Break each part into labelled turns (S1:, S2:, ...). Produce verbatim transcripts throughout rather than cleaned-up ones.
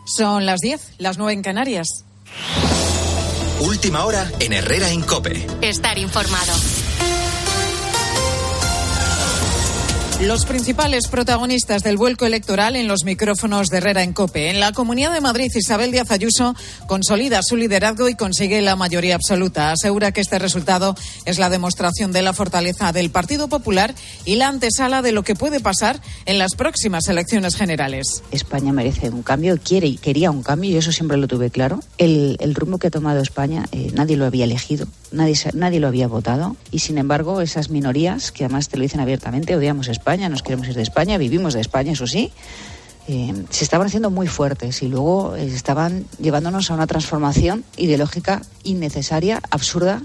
S1: Son las diez, las nueve en Canarias.
S2: Última hora en Herrera en COPE.
S3: Estar informado.
S1: Los principales protagonistas del vuelco electoral en los micrófonos de Herrera en COPE. En la Comunidad de Madrid, Isabel Díaz Ayuso consolida su liderazgo y consigue la mayoría absoluta. Asegura que este resultado es la demostración de la fortaleza del Partido Popular y la antesala de lo que puede pasar en las próximas elecciones generales.
S4: España merece un cambio, quiere y quería un cambio, y eso siempre lo tuve claro. El, el rumbo que ha tomado España, eh, nadie lo había elegido, nadie, nadie lo había votado, y sin embargo esas minorías, que además te lo dicen abiertamente, odiamos España. España, nos queremos ir de España, vivimos de España, eso sí, eh, se estaban haciendo muy fuertes y luego eh, estaban llevándonos a una transformación ideológica innecesaria, absurda.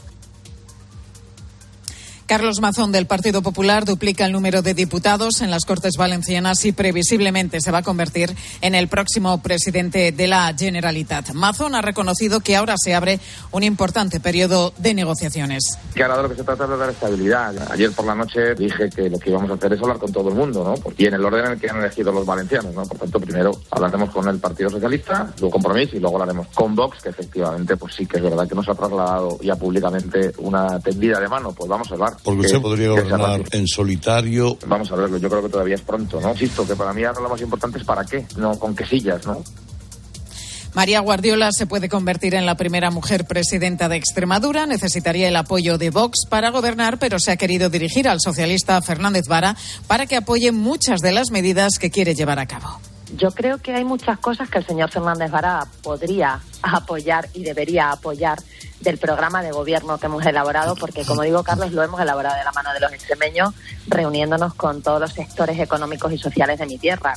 S1: Carlos Mazón, del Partido Popular, duplica el número de diputados en las Cortes Valencianas y previsiblemente se va a convertir en el próximo presidente de la Generalitat. Mazón ha reconocido que ahora se abre un importante periodo de negociaciones.
S5: Que ahora de lo que se trata es de dar estabilidad. Ayer por la noche dije que lo que íbamos a hacer es hablar con todo el mundo, ¿no? Y en el orden en el que han elegido los valencianos, ¿no? Por tanto, primero hablaremos con el Partido Socialista, luego Compromís y luego hablaremos con Vox, que efectivamente pues sí que es verdad que nos ha trasladado ya públicamente una tendida de mano. Pues vamos a hablar.
S6: Porque usted podría gobernar en solitario.
S5: Vamos a verlo, yo creo que todavía es pronto, ¿no? Insisto, que para mí ahora lo más importante es para qué, no con qué sillas, ¿no?
S1: María Guardiola se puede convertir en la primera mujer presidenta de Extremadura. Necesitaría el apoyo de Vox para gobernar, pero se ha querido dirigir al socialista Fernández Vara para que apoye muchas de las medidas que quiere llevar a cabo.
S7: Yo creo que hay muchas cosas que el señor Fernández Vara podría apoyar y debería apoyar del programa de gobierno que hemos elaborado, porque, como digo, Carlos, lo hemos elaborado de la mano de los extremeños, reuniéndonos con todos los sectores económicos y sociales de mi tierra.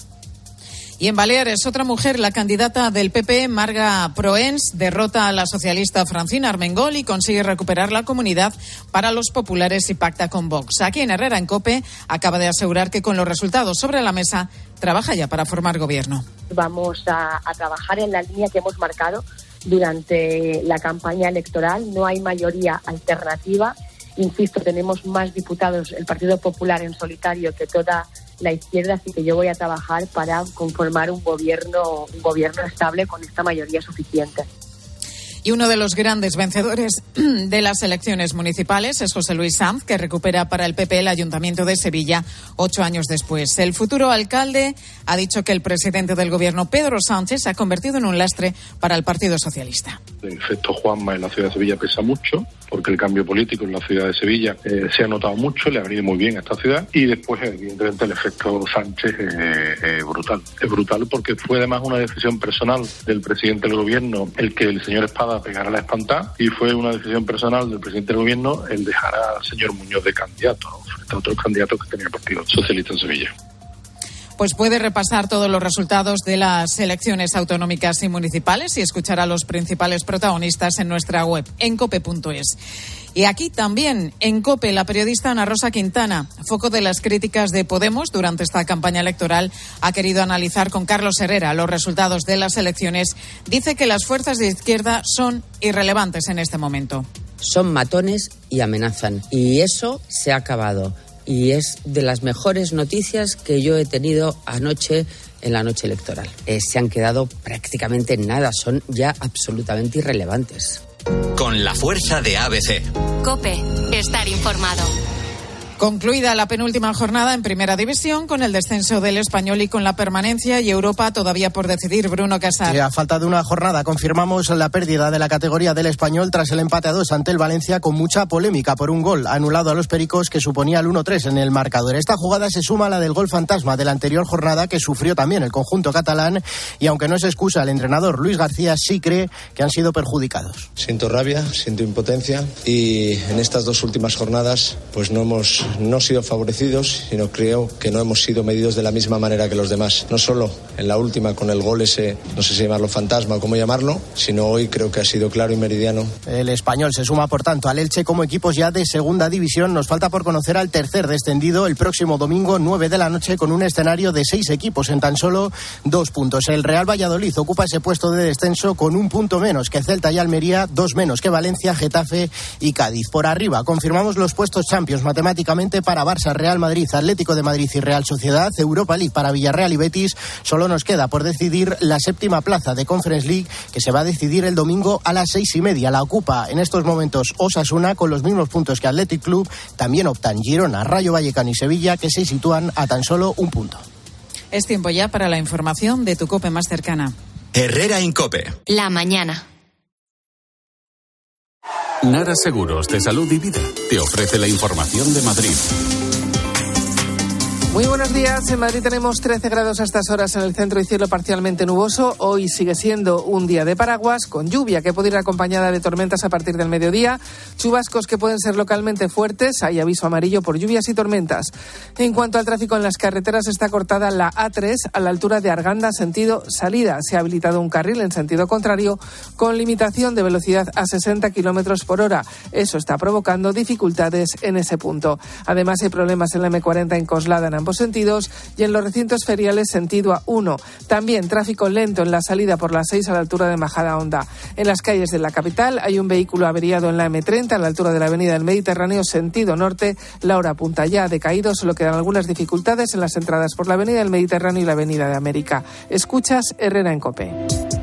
S1: Y en Baleares, otra mujer, la candidata del P P, Marga Proens, derrota a la socialista Francina Armengol y consigue recuperar la comunidad para los populares y pacta con Vox. Aquí en Herrera en COPE acaba de asegurar que con los resultados sobre la mesa trabaja ya para formar gobierno.
S8: Vamos a, a trabajar en la línea que hemos marcado durante la campaña electoral. No hay mayoría alternativa. Insisto, tenemos más diputados el Partido Popular en solitario que toda la izquierda, así que yo voy a trabajar para conformar un gobierno, un gobierno estable con esta mayoría suficiente.
S1: Y uno de los grandes vencedores de las elecciones municipales es José Luis Sanz, que recupera para el P P el Ayuntamiento de Sevilla ocho años después. El futuro alcalde ha dicho que el presidente del gobierno, Pedro Sánchez, se ha convertido en un lastre para el Partido Socialista.
S9: El efecto Juanma en la ciudad de Sevilla pesa mucho, porque el cambio político en la ciudad de Sevilla eh, se ha notado mucho, le ha venido muy bien a esta ciudad, y después, evidentemente, el efecto Sánchez es eh, eh, brutal. Es brutal porque fue además una decisión personal del presidente del gobierno el que el señor Espada pegara la espantada, y fue una decisión personal del presidente del gobierno el dejar al señor Muñoz de candidato, ¿no?, frente a otros candidatos que tenía el Partido Socialista en Sevilla.
S1: Pues puede repasar todos los resultados de las elecciones autonómicas y municipales y escuchar a los principales protagonistas en nuestra web, en cope punto es. Y aquí también, en COPE, la periodista Ana Rosa Quintana, foco de las críticas de Podemos durante esta campaña electoral, ha querido analizar con Carlos Herrera los resultados de las elecciones. Dice que las fuerzas de izquierda son irrelevantes en este momento.
S10: Son matones y amenazan. Y eso se ha acabado. Y es de las mejores noticias que yo he tenido anoche en la noche electoral. Eh, se han quedado prácticamente en nada, son ya absolutamente irrelevantes.
S2: Con la fuerza de A B C.
S3: COPE, estar informado.
S1: Concluida la penúltima jornada en Primera División con el descenso del Español y con la permanencia, y Europa todavía por decidir. Bruno Casar.
S11: Sí, a falta de una jornada confirmamos la pérdida de la categoría del Español tras el empate a dos ante el Valencia, con mucha polémica por un gol anulado a los pericos que suponía el uno tres en el marcador. Esta jugada se suma a la del gol fantasma de la anterior jornada que sufrió también el conjunto catalán, y aunque no es excusa, el entrenador Luis García sí cree que han sido perjudicados.
S12: Siento rabia, siento impotencia, y en estas dos últimas jornadas pues no hemos no sido favorecidos, sino creo que no hemos sido medidos de la misma manera que los demás. No solo en la última con el gol ese, no sé si llamarlo fantasma o cómo llamarlo, sino hoy creo que ha sido claro y meridiano.
S11: El Español se suma, por tanto, al Elche como equipos ya de segunda división. Nos falta por conocer al tercer descendido el próximo domingo, nueve de la noche, con un escenario de seis equipos en tan solo dos puntos. El Real Valladolid ocupa ese puesto de descenso con un punto menos que Celta y Almería, dos menos que Valencia, Getafe y Cádiz. Por arriba confirmamos los puestos Champions matemáticamente solamente para Barça, Real Madrid, Atlético de Madrid y Real Sociedad. Europa League para Villarreal y Betis. Solo nos queda por decidir la séptima plaza de Conference League, que se va a decidir el domingo a las seis y media. La ocupa en estos momentos Osasuna con los mismos puntos que Athletic Club. También optan Girona, Rayo Vallecano y Sevilla, que se sitúan a tan solo un punto.
S1: Es tiempo ya para la información de tu COPE más cercana.
S2: Herrera en COPE.
S3: La mañana.
S13: Nara Seguros de Salud y Vida te ofrece la información de Madrid.
S14: Muy buenos días. En Madrid tenemos trece grados a estas horas en el centro y cielo parcialmente nuboso. Hoy sigue siendo un día de paraguas con lluvia que puede ir acompañada de tormentas a partir del mediodía. Chubascos que pueden ser localmente fuertes. Hay aviso amarillo por lluvias y tormentas. En cuanto al tráfico en las carreteras, está cortada la A tres a la altura de Arganda, sentido salida. Se ha habilitado un carril en sentido contrario con limitación de velocidad a sesenta kilómetros por hora. Eso está provocando dificultades en ese punto. Además, hay problemas en la eme cuarenta en Coslada en ambos sentidos y en los recintos feriales sentido A uno. También tráfico lento en la salida por la seis a la altura de Majadahonda. En las calles de la capital hay un vehículo averiado en la eme treinta a la altura de la avenida del Mediterráneo sentido norte. La hora punta ya ha decaído, solo quedan algunas dificultades en las entradas por la avenida del Mediterráneo y la avenida de América. Escuchas Herrera en COPE.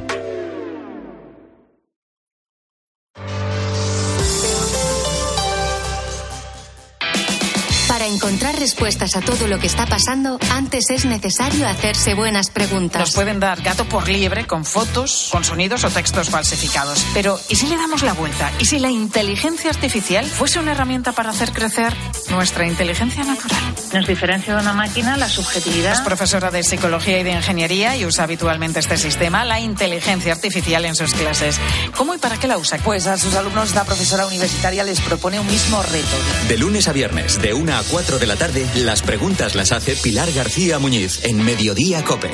S3: Para encontrar respuestas a todo lo que está pasando, antes es necesario hacerse buenas preguntas.
S1: Nos pueden dar gato por liebre con fotos, con sonidos o textos falsificados. Pero, ¿y si le damos la vuelta? ¿Y si la inteligencia artificial fuese una herramienta para hacer crecer nuestra inteligencia natural?
S15: Nos diferencia de una máquina la subjetividad.
S1: Es profesora de psicología y de ingeniería y usa habitualmente este sistema, la inteligencia artificial, en sus clases. ¿Cómo y para qué la usa?
S16: Pues a sus alumnos, la profesora universitaria les propone un mismo reto.
S2: De lunes a viernes, de una a cuatro de la tarde, las preguntas las hace Pilar García Muñiz en Mediodía COPE.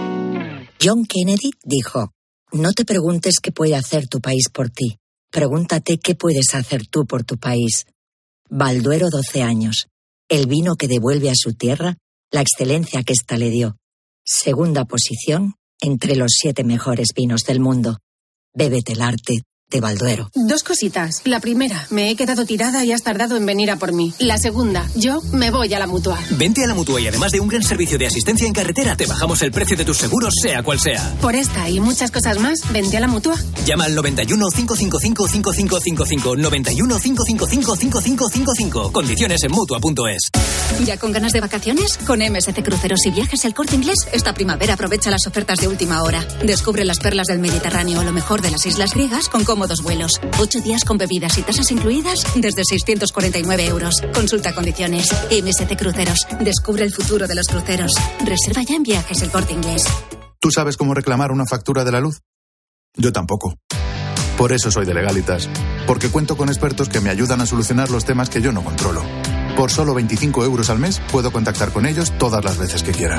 S17: John Kennedy dijo: no te preguntes qué puede hacer tu país por ti, pregúntate qué puedes hacer tú por tu país. Balduero doce años, el vino que devuelve a su tierra la excelencia que ésta le dio. Segunda posición entre los siete mejores vinos del mundo. Bébete el arte de Balduero.
S18: Dos cositas. La primera, me he quedado tirada y has tardado en venir a por mí. La segunda, yo me voy a la Mutua.
S19: Vente a la Mutua y además de un gran servicio de asistencia en carretera, te bajamos el precio de tus seguros, sea cual sea.
S18: Por esta y muchas cosas más, vente a la Mutua.
S19: Llama al noventa y uno, cinco cinco cinco, cinco cinco cinco cinco, noventa y uno, cinco cinco cinco, cinco cinco cinco cinco. Condiciones en Mutua punto es.
S20: ¿Ya con ganas de vacaciones? Con eme ese ce Cruceros y Viajes El Corte Inglés, esta primavera aprovecha las ofertas de última hora. Descubre las perlas del Mediterráneo o lo mejor de las islas griegas con cómodos vuelos. Ocho días con bebidas y tasas incluidas desde seiscientos cuarenta y nueve euros. Consulta condiciones. eme ese ce Cruceros. Descubre el futuro de los cruceros. Reserva ya en Viajes El Corte Inglés.
S21: ¿Tú sabes cómo reclamar una factura de la luz? Yo tampoco. Por eso soy de Legalitas. Porque cuento con expertos que me ayudan a solucionar los temas que yo no controlo. Por solo veinticinco euros al mes puedo contactar con ellos todas las veces que quiera.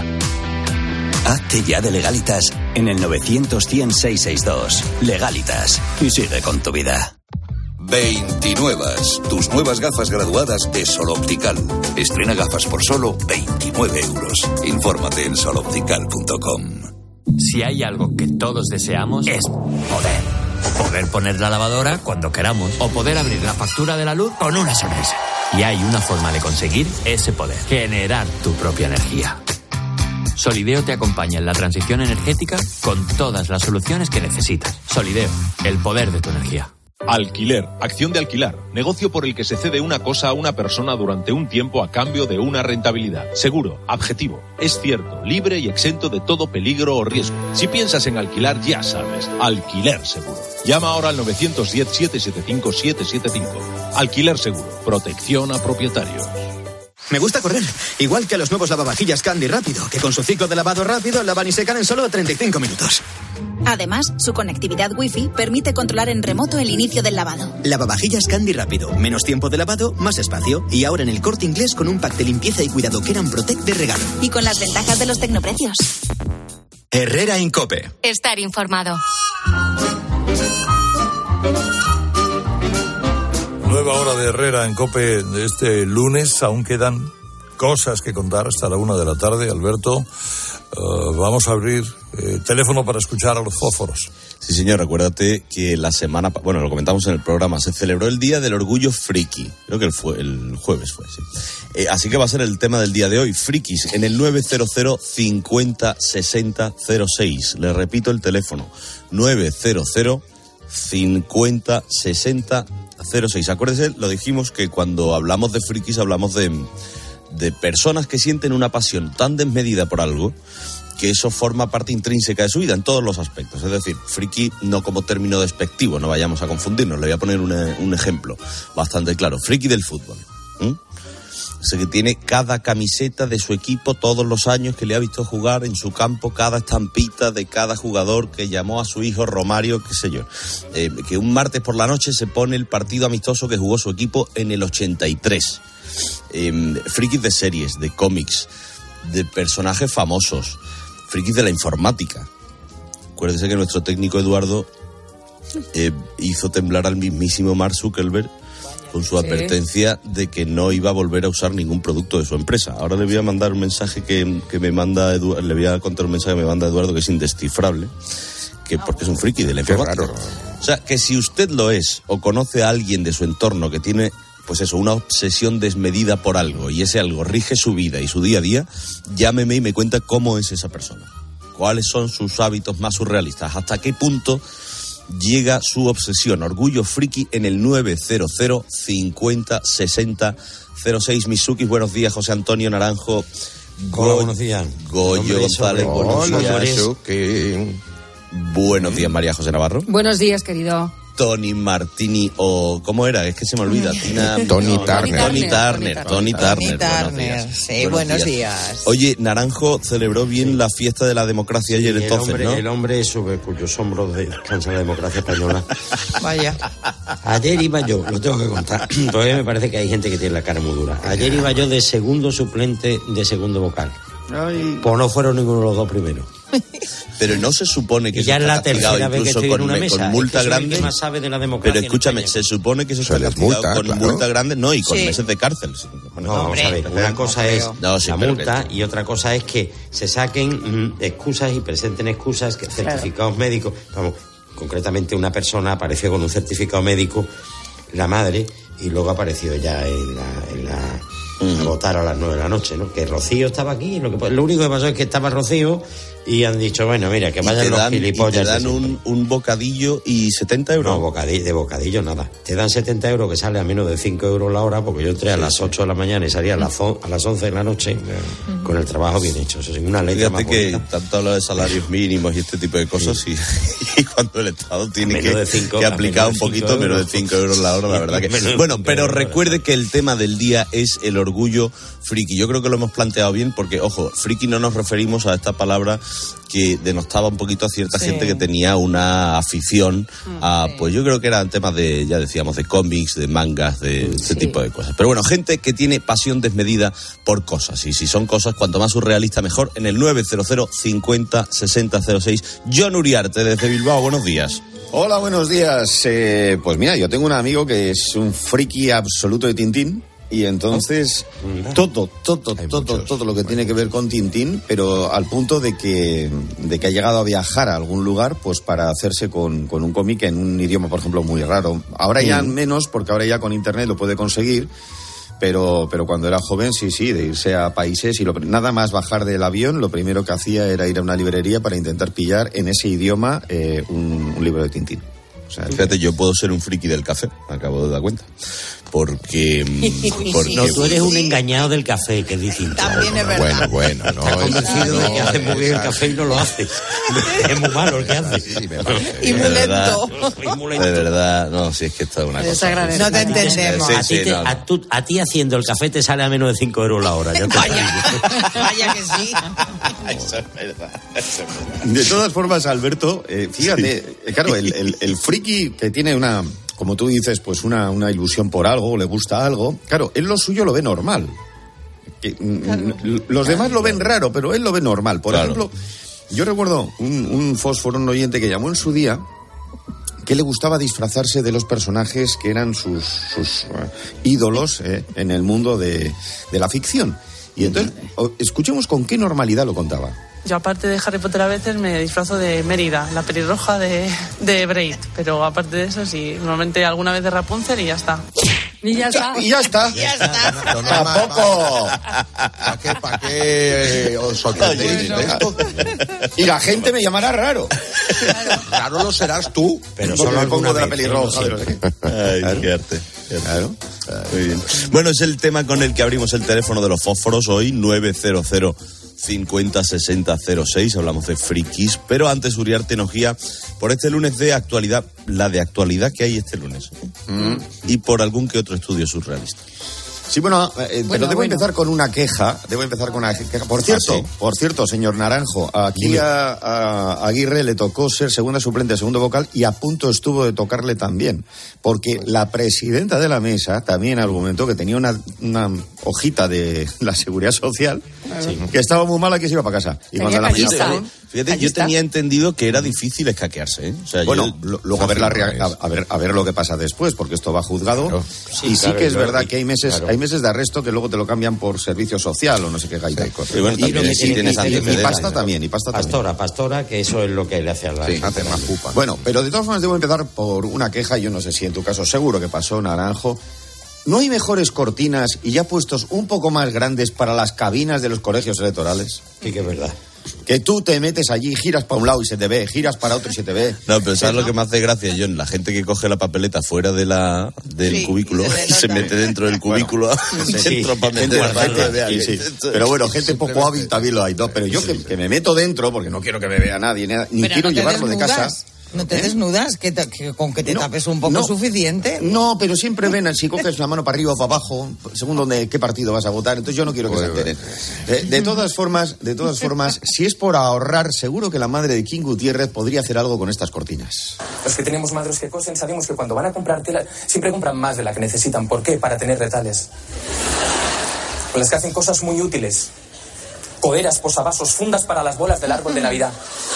S22: Hazte ya de Legalitas en el novecientos, cien, seiscientos sesenta y dos. Legalitas. Y sigue con tu vida.
S23: veintinuevas. Tus nuevas gafas graduadas de Sol Optical. Estrena gafas por solo veintinueve euros. Infórmate en sol optical punto com.
S24: Si hay algo que todos deseamos es poder. Poder poner la lavadora cuando queramos o poder abrir la factura de la luz con una sonrisa. Y hay una forma de conseguir ese poder. Generar tu propia energía. Solideo te acompaña en la transición energética con todas las soluciones que necesitas. Solideo, el poder de tu energía.
S25: Alquiler, acción de alquilar, negocio por el que se cede una cosa a una persona durante un tiempo a cambio de una rentabilidad. Seguro, objetivo, es cierto, libre y exento de todo peligro o riesgo. Si piensas en alquilar, ya sabes, Alquiler Seguro. Llama ahora al novecientos diez, setecientos setenta y cinco, setecientos setenta y cinco. Alquiler Seguro, protección a propietarios.
S26: Me gusta correr, igual que a los nuevos lavavajillas Candy Rápido, que con su ciclo de lavado rápido lavan y secan en solo treinta y cinco minutos.
S20: Además, su conectividad Wi-Fi permite controlar en remoto el inicio del lavado.
S26: Lavavajillas Candy Rápido, menos tiempo de lavado, más espacio. Y ahora en El Corte Inglés con un pack de limpieza y cuidado Keran Protect de regalo.
S20: Y con las ventajas de los tecnoprecios.
S2: Herrera en COPE.
S3: Estar informado.
S6: Nueva hora de Herrera en COPE de este lunes. Aún quedan cosas que contar hasta la una de la tarde, Alberto. Uh, vamos a abrir eh, teléfono para escuchar a los fósforos.
S4: Sí, señor, acuérdate que la semana, bueno, lo comentamos en el programa, se celebró el Día del Orgullo Friki. Creo que el, fue, el jueves fue, sí. Eh, así que va a ser el tema del día de hoy, frikis, en el nueve cero cero, cincuenta, sesenta, cero seis. Le repito el teléfono, nueve cero cero, cincuenta, sesenta, cero seis. Acuérdese, lo dijimos que cuando hablamos de frikis hablamos de, de personas que sienten una pasión tan desmedida por algo que eso forma parte intrínseca de su vida en todos los aspectos. Es decir, friki no como término despectivo, no vayamos a confundirnos. Le voy a poner una, un ejemplo bastante claro. Friki del fútbol. ¿Mm? Ese que tiene cada camiseta de su equipo todos los años, que le ha visto jugar en su campo, cada estampita de cada jugador, que llamó a su hijo Romario, qué sé yo. Eh, que un martes por la noche se pone el partido amistoso que jugó su equipo en el ochenta y tres. Eh, frikis de series, de cómics, de personajes famosos. Frikis de la informática. Acuérdese que nuestro técnico Eduardo eh, hizo temblar al mismísimo Mark Zuckerberg con su sí. advertencia de que no iba a volver a usar ningún producto de su empresa. Ahora le voy a mandar un mensaje que, que me manda Eduardo, le voy a contar un mensaje que me manda Eduardo que es indescifrable, que porque es un friki de la informática. O sea, que si usted lo es o conoce a alguien de su entorno que tiene, pues eso, una obsesión desmedida por algo, y ese algo rige su vida y su día a día, llámeme y me cuenta cómo es esa persona. ¿Cuáles son sus hábitos más surrealistas? ¿Hasta qué punto llega su obsesión? Orgullo friki en el nueve cero cero, cincuenta, sesenta, cero seis. Mizukis, buenos días. José Antonio Naranjo.
S5: Hola, Go- buenos días.
S4: Goyo González, buenos días. Buenos días, María José Navarro.
S7: Buenos días, querido.
S4: Tony Martini, o ¿cómo era? Es que se me olvida. Tina,
S5: Tony,
S4: no,
S5: Turner.
S4: Tony Turner. Tony Turner.
S1: Tony Turner. Sí, buenos días.
S4: Oye, Naranjo celebró bien sí. la fiesta de la democracia ayer, sí, entonces,
S5: hombre,
S4: ¿no?
S5: El hombre sobre cuyos hombros descansa la democracia española.
S1: Vaya.
S5: Ayer iba yo, lo tengo que contar, todavía me parece que hay gente que tiene la cara muy dura. Ayer iba yo de segundo suplente de segundo vocal. Ay. Pues no fueron ninguno de los dos primeros.
S4: Pero no se supone que
S5: y ya
S4: eso
S5: es la tercera vez que estoy
S4: con,
S5: en una mesa.
S4: con multa
S5: es que
S4: grande.
S5: Que más sabe de la democracia.
S4: Pero escúchame, se supone que eso está castigado multa, con claro. multa grande, no, y con sí. meses de cárcel.
S5: Bueno, no, vamos a ver, una cosa no es no, sí, la multa
S4: que...
S5: y otra cosa es que se saquen mm, excusas y presenten excusas, que certificados claro. médicos. Vamos, concretamente una persona apareció con un certificado médico, la madre, y luego apareció ya en la... En la Uh-huh. a votar a las nueve de la noche, ¿no? Que Rocío estaba aquí, lo, que, lo único que pasó es que estaba Rocío y han dicho, bueno, mira, que vayan los gilipollas.
S4: Y te dan un, un bocadillo y setenta euros.
S5: No, bocadillo, de bocadillo nada. Te dan setenta euros que sale a menos de cinco euros la hora, porque yo entré a las ocho de la mañana y salía a las, a las once de la noche uh-huh. con el trabajo bien hecho. Eso es una ley
S4: Fíjate
S5: más
S4: que
S5: bonita.
S4: tanto habla de salarios mínimos y este tipo de cosas sí. y, y cuando el Estado tiene que, cinco, que aplicar un poquito menos de cinco euros la hora, la verdad que... Bueno, pero recuerde que el tema del día es el orgullo friki. Yo creo que lo hemos planteado bien porque, ojo, friki no nos referimos a esta palabra que denostaba un poquito a cierta sí. gente que tenía una afición a, pues yo creo que eran temas de, ya decíamos, de cómics, de mangas, de este sí. tipo de cosas. Pero bueno, gente que tiene pasión desmedida por cosas. Y si son cosas, cuanto más surrealista, mejor. En el nueve cero cero, cincuenta, sesenta, cero seis. John Uriarte, desde Bilbao, buenos días.
S8: Hola, buenos días. Eh, pues mira, yo tengo un amigo que es un friki absoluto de Tintín. Y entonces, oh, todo, todo, Hay todo, muchos. todo lo que tiene que ver con Tintín, pero al punto de que, de que ha llegado a viajar a algún lugar pues para hacerse con, con un cómic en un idioma, por ejemplo, muy raro. Ahora ya mm. menos, porque ahora ya con internet lo puede conseguir, pero, pero cuando era joven, sí, sí, de irse a países y lo, nada más bajar del avión, lo primero que hacía era ir a una librería para intentar pillar en ese idioma eh, un, un libro de Tintín.
S4: O sea, fíjate, yo puedo ser un friki del café, me acabo de dar cuenta. Porque, porque...
S5: No, tú eres un engañado del café, que es distinto.
S1: También es verdad.
S8: Bueno, bueno, no.
S5: Estás convencido no, de que hace muy bien el café y no lo hace. Es muy malo el que hace.
S8: Sí, me parece.
S1: Y muy lento.
S4: De verdad, no, si es que esto es una cosa.
S1: No te entendemos.
S4: Sí,
S5: a, ti
S4: sí,
S5: te,
S4: no.
S5: a, tu, a ti haciendo el café te sale a menos de cinco euros la hora. Ya te
S1: vaya, vaya que sí.
S8: Eso es verdad, eso es verdad. De todas formas, Alberto, eh, fíjate, sí. claro, el, el, el friki que tiene una... como tú dices, pues una, una ilusión por algo, le gusta algo, claro, él lo suyo lo ve normal. Que, claro. Los demás lo ven raro, pero él lo ve normal. Por claro. ejemplo, yo recuerdo un, un fósforo, un oyente que llamó en su día, que le gustaba disfrazarse de los personajes que eran sus, sus uh, ídolos eh, en el mundo de, de la ficción. Y entonces, escuchemos con qué normalidad lo contaba.
S7: Yo, aparte de Harry Potter, a veces me disfrazo de Mérida, la pelirroja de, de Braid. Pero aparte de eso, sí, normalmente alguna vez de Rapunzel y ya está.
S14: Y ya está.
S8: Y ya está.
S7: Ya está.
S9: No, no,
S8: Tampoco.
S9: ¿Para qué, para qué os sorprendéis de esto?
S8: Y la gente me llamará raro.
S9: Raro lo serás tú.
S8: Pero solo me pongo de la pelirroja.
S4: Ay, claro. Qué arte. Claro. Muy bien. Bueno, es el tema con el que abrimos el teléfono de los fósforos hoy, nueve cero cero cincuenta sesenta cero seis. Hablamos de frikis, pero antes Uriarte nos guía por este lunes de actualidad, la de actualidad que hay este lunes, ¿eh? mm. y por algún que otro estudio surrealista.
S8: Sí, bueno, eh, bueno pero debo bueno. empezar con una queja, debo empezar con una queja. Por cierto, ¿Ah, sí? por cierto, señor Naranjo, aquí a, a Aguirre le tocó ser segunda suplente, segundo vocal, y a punto estuvo de tocarle también, porque la presidenta de la mesa también argumentó que tenía una, una hojita de la Seguridad Social, sí. que estaba muy mala, que se iba para casa. Y cuando la
S4: mañana, fíjate, yo tenía entendido que era difícil escaquearse, ¿eh? O sea,
S8: bueno,
S4: yo,
S8: luego a ver, la rea- a, a, ver, a ver lo que pasa después, porque esto va a juzgado, claro. sí, y sí claro, que es claro, verdad y, que hay meses... Claro. Hay meses de arresto que luego te lo cambian por servicio social o no sé qué gaita.
S4: Sí, bueno, y, y, si y, tienes y,
S8: y, y pasta también, y pasta
S5: pastora,
S8: también.
S5: Pastora, que eso es lo que le hace a la
S8: sí, hace más pupa. Bueno, pero de todas formas debo empezar por una queja, yo no sé si en tu caso seguro que pasó, Naranjo. ¿No hay mejores cortinas y ya puestos un poco más grandes para las cabinas de los colegios electorales?
S5: Sí, que es verdad.
S8: Que tú te metes allí, giras para un lado y se te ve, giras para otro y se te ve.
S4: No, pero ¿sabes ¿no? lo que me hace gracia, John? La gente que coge la papeleta fuera de la del sí, cubículo y se, y se mete dentro del cubículo bueno, sí, dentro sí, para meter
S8: sí, sí. Pero bueno, gente poco hábil también lo hay, ¿no? Pero yo que, que me meto dentro, porque no quiero que me vea nadie, ni pero quiero no llevarlo de casa...
S10: ¿No te ¿Eh? desnudas? ¿Que te, que ¿Con que te no, tapes un poco
S8: no,
S10: suficiente?
S8: No, pero siempre ven, si coges la mano para arriba o para abajo, según donde, qué partido vas a votar, entonces yo no quiero que se enteren. De, de todas formas, de todas formas, si es por ahorrar, seguro que la madre de King Gutiérrez podría hacer algo con estas cortinas.
S11: Los que tenemos madres que cosen sabemos que cuando van a comprar tela, siempre compran más de la que necesitan. ¿Por qué? Para tener retales. Con las que hacen cosas muy útiles. Coderas, posavasos, fundas para las bolas del árbol de Navidad.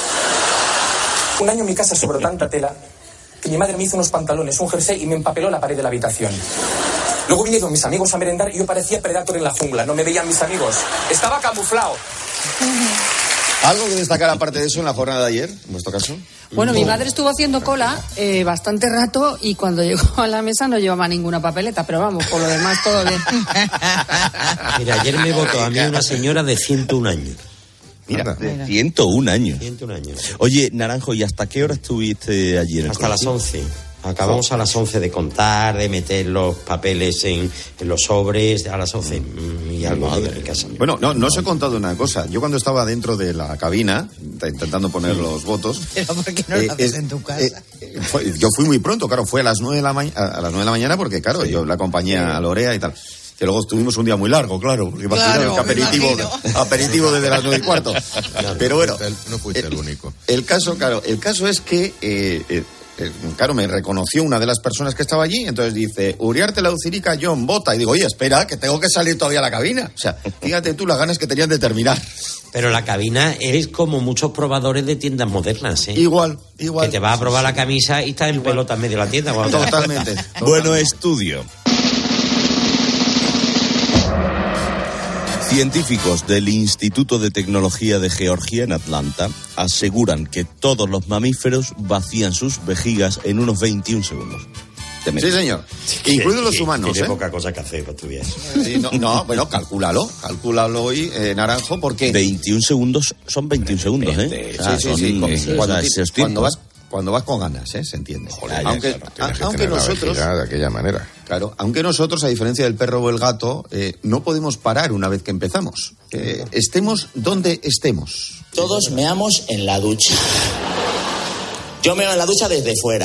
S11: Un año en mi casa sobró tanta tela que mi madre me hizo unos pantalones, un jersey y me empapeló la pared de la habitación. Luego vinieron mis amigos a merendar y yo parecía Predator en la jungla. No me veían mis amigos. Estaba camuflado.
S8: ¿Algo que destacar aparte de eso en la jornada de ayer, en vuestro caso?
S14: Bueno, mi madre estuvo haciendo cola eh, bastante rato y cuando llegó a la mesa no llevaba ninguna papeleta, pero vamos, por lo demás todo bien.
S5: Mira, ayer me votó a mí una señora de ciento un años.
S4: Mira, de ciento un años.
S5: ciento un años.
S4: Oye, Naranjo, ¿y hasta qué hora estuviste allí en el
S5: Hasta las once. Acabamos a las once de contar, de meter los papeles en, en los sobres, a las once y algo de mi casa.
S8: Bueno, no, no os he contado una cosa. Yo cuando estaba dentro de la cabina, intentando poner sí. los votos...
S10: ¿Pero por qué no lo eh, haces en tu casa?
S8: Eh, fue, yo fui muy pronto, claro, fue a las nueve de la, ma- a las nueve de la mañana porque, claro, sí. yo la acompañé sí. a Lorea y tal. Que luego tuvimos un día muy largo, claro, porque claro, el aperitivo, aperitivo desde las nueve y cuarto. Claro, pero bueno,
S9: no fuiste el, el único.
S8: El caso, claro, el caso es que, eh, eh, eh, claro, me reconoció una de las personas que estaba allí, entonces dice, Uriarte Laucirica, John, vota. Y digo, oye, espera, que tengo que salir todavía a la cabina. O sea, fíjate tú las ganas que tenían de terminar.
S5: Pero la cabina es como muchos probadores de tiendas modernas, ¿eh?
S8: Igual, igual.
S5: Que te vas a probar la camisa y estás en
S8: igual.
S5: pelota en medio de la tienda.
S8: Totalmente, totalmente.
S4: Bueno, estudio. Científicos del Instituto de Tecnología de Georgia en Atlanta aseguran que todos los mamíferos vacían sus vejigas en unos veintiún segundos.
S8: Sí, señor. Incluidos los humanos.
S5: Tiene
S8: ¿eh?
S5: poca cosa que hacer para estudiar.
S8: Sí, no, no, bueno, calcúlalo. Calcúlalo hoy, eh, Naranjo, porque...
S4: veintiún segundos son veintiún segundos, ¿eh?
S8: Sí, sí, sí. sí. sí. Cuando,
S4: o sea,
S8: cuando vas... Cuando vas con ganas, ¿eh? Se entiende.
S9: Joder,
S8: aunque
S9: a,
S8: aunque nosotros
S9: de aquella manera.
S8: Claro, aunque nosotros, a diferencia del perro o el gato, eh, no podemos parar una vez que empezamos. Eh, estemos donde estemos.
S12: Todos meamos en la ducha. Yo meo en la ducha desde fuera.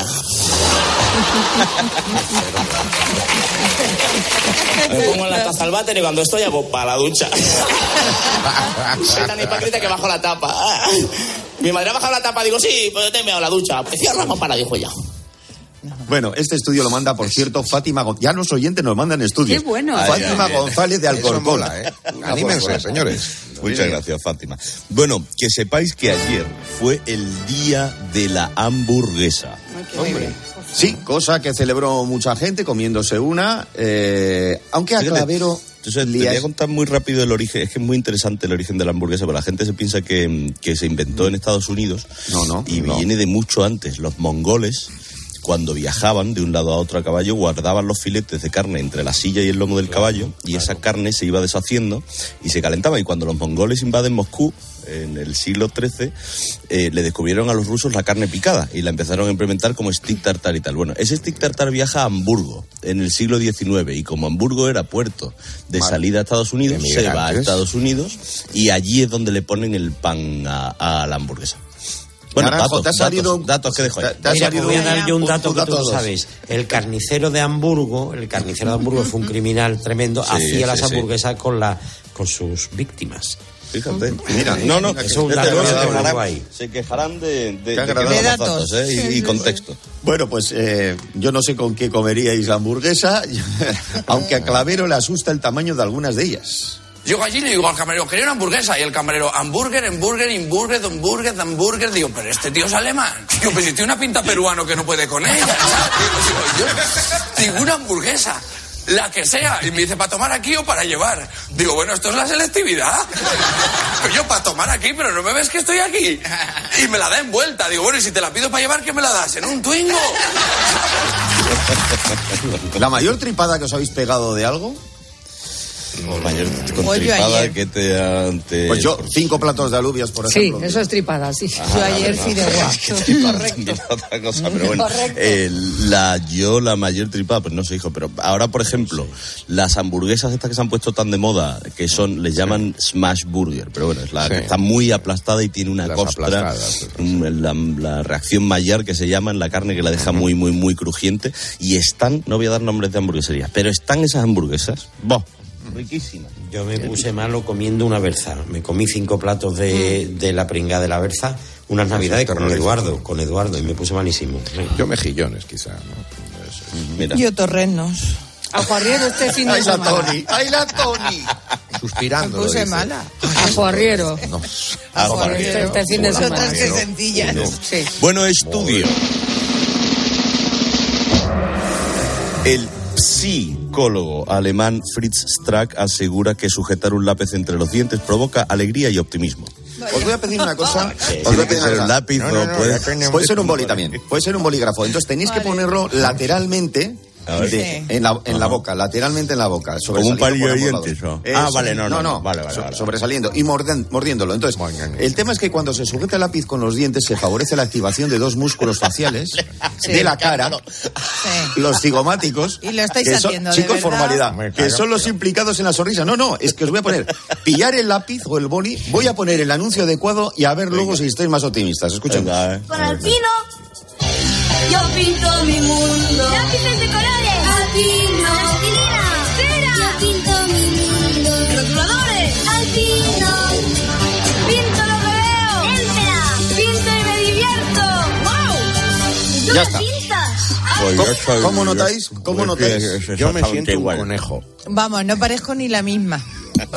S12: Me pongo en la taza al váter y cuando estoy hago para la ducha. Soy tan hipócrita que bajo la tapa. Mi madre ha bajado la tapa, digo, sí, pues te he meado la ducha. Pues cierra para, dijo ya.
S8: Bueno, este estudio lo manda, por cierto, Fátima González. Ya los oyentes nos mandan estudios.
S14: Qué bueno.
S8: Fátima ay, ay, González de Alcorcón.
S9: ¿eh? Anímense, señores.
S4: Muchas gracias, Fátima. Bueno, que sepáis que ayer fue el día de la hamburguesa.
S8: Hombre. Sí, cosa que celebró mucha gente comiéndose una, eh, aunque a Clavero...
S4: Entonces, te voy a contar muy rápido el origen. Es que es muy interesante el origen de la hamburguesa, pero la gente se piensa que, que se inventó en Estados Unidos.
S8: No, no.
S4: Y
S8: no.
S4: viene de mucho antes. Los mongoles, cuando viajaban de un lado a otro a caballo, guardaban los filetes de carne entre la silla y el lomo del caballo, y claro. esa carne se iba deshaciendo y se calentaba. Y cuando los mongoles invaden Moscú, en el siglo trece, eh, le descubrieron a los rusos la carne picada y la empezaron a implementar como stick tartar y tal. Bueno, ese stick tartar viaja a Hamburgo en el siglo diecinueve, y como Hamburgo era puerto de vale. salida a Estados Unidos, se va a Estados Unidos, y allí es donde le ponen el pan a, a la hamburguesa. Bueno,
S8: Naranjo,
S4: datos,
S8: te ha salido,
S4: datos, datos que dejo ahí.
S8: Te ha
S5: Mira,
S8: salido
S5: voy a dar yo un dato
S8: un,
S5: que
S8: un dato
S5: tú no sabes. El carnicero de Hamburgo, el carnicero de Hamburgo fue un criminal tremendo, sí, hacía sí, las sí. hamburguesas con la con sus víctimas.
S4: Fíjate, mira, no, no,
S5: es un dato que se quejarán,
S4: ahí. Se quejarán de, de,
S8: de,
S4: de,
S8: de
S4: datos, datos ¿eh? y, y contexto.
S8: Bueno, pues eh, yo no sé con qué comeríais la hamburguesa, aunque a Clavero le asusta el tamaño de algunas de ellas.
S13: Yo allí le digo al camarero, quería una hamburguesa, y el camarero, hamburger, hamburger, hamburger, hamburger, hamburger. Digo, pero este tío es alemán. Digo, pues si tiene una pinta peruano que no puede con ella. Digo, yo, digo, una hamburguesa, la que sea. Y me dice, ¿para tomar aquí o para llevar? Digo, bueno, esto es la selectividad. Yo, para tomar aquí, pero no me ves que estoy aquí. Y me la da envuelta. Digo, bueno, y si te la pido para llevar, ¿qué me la das? ¿En un Twingo?
S8: ¿La mayor tripada que os habéis pegado de algo?
S4: O mayor con tripada que te, te...
S8: Pues yo, cinco platos de alubias, por ejemplo.
S10: Sí, eso es tripada, sí.
S4: Ah,
S10: yo ayer sí de guapo.
S4: Correcto. Otra cosa, pero bueno, eh, la, yo la mayor tripada, pues no sé, hijo, pero ahora, por ejemplo, las hamburguesas estas que se han puesto tan de moda, que son, les llaman sí. smash burger, pero bueno, es la sí. que está muy aplastada y tiene una Las costra, sí, sí. la, la reacción Maillard que se llama en la carne, que la deja uh-huh. muy, muy, muy crujiente, y están, no voy a dar nombres de hamburgueserías, pero están esas hamburguesas, ¡boh! Riquísima.
S5: Yo me puse malo comiendo una berza. Me comí cinco platos de, de la pringada de la berza, unas navidades con Eduardo, con Eduardo, y me puse malísimo.
S9: Yo mejillones, quizá, ¿no?
S10: Mira. Yo torrenos. Ajo arriero este fin de semana.
S8: ¡Ay, la Tony! ¡Ay, la Tony!
S9: Suspirando.
S10: Me puse mala. Ajo arriero.
S9: No.
S10: Ajo arriero este fin de semana. Otras que sencillas.
S4: No. Sí. Bueno, estudio. El psicólogo alemán Fritz Strack asegura que sujetar un lápiz entre los dientes provoca alegría y optimismo.
S8: Os voy a pedir una cosa. Os voy a pedir una cosa.
S4: Un lápiz no, no, no, puede...
S8: puede ser un boli también. Puede ser un bolígrafo. Entonces tenéis vale. que ponerlo lateralmente. De, en, la, en la boca, lateralmente en la boca.
S4: Como un palillo de dientes.
S8: Ah, vale, no, no, no, no. Vale, vale, vale. Sobresaliendo y morden, mordiéndolo. Entonces, el tema es que cuando se sujeta el lápiz con los dientes se favorece la activación de dos músculos faciales sí, de la cara, sí. los cigomáticos.
S10: Y lo estáis
S8: que son,
S10: haciendo,
S8: chicos,
S10: ¿de
S8: formalidad.
S9: Claro,
S8: que son los
S9: claro.
S8: implicados en la sonrisa. No, no, es que os voy a poner, pillar el lápiz o el boli, voy a poner el anuncio adecuado y a ver Venga. luego si estáis más optimistas. Escuchen.
S15: Eh. Con Alpino, yo pinto mi mundo. Lápices de colores. Alpino. Plastilina. Cera. Yo pinto mi mundo. Rotuladores. Alpino. Pinto lo que veo. Témpera. Pinto y me divierto. ¡Wow! ¿Tú
S8: Ya
S15: qué
S8: está.
S15: pintas?
S8: ¿Cómo, soy, ¿Cómo notáis? ¿Cómo
S9: pues
S8: notáis?
S9: Yo me siento igual. Un conejo.
S10: Vamos, no parezco ni la misma.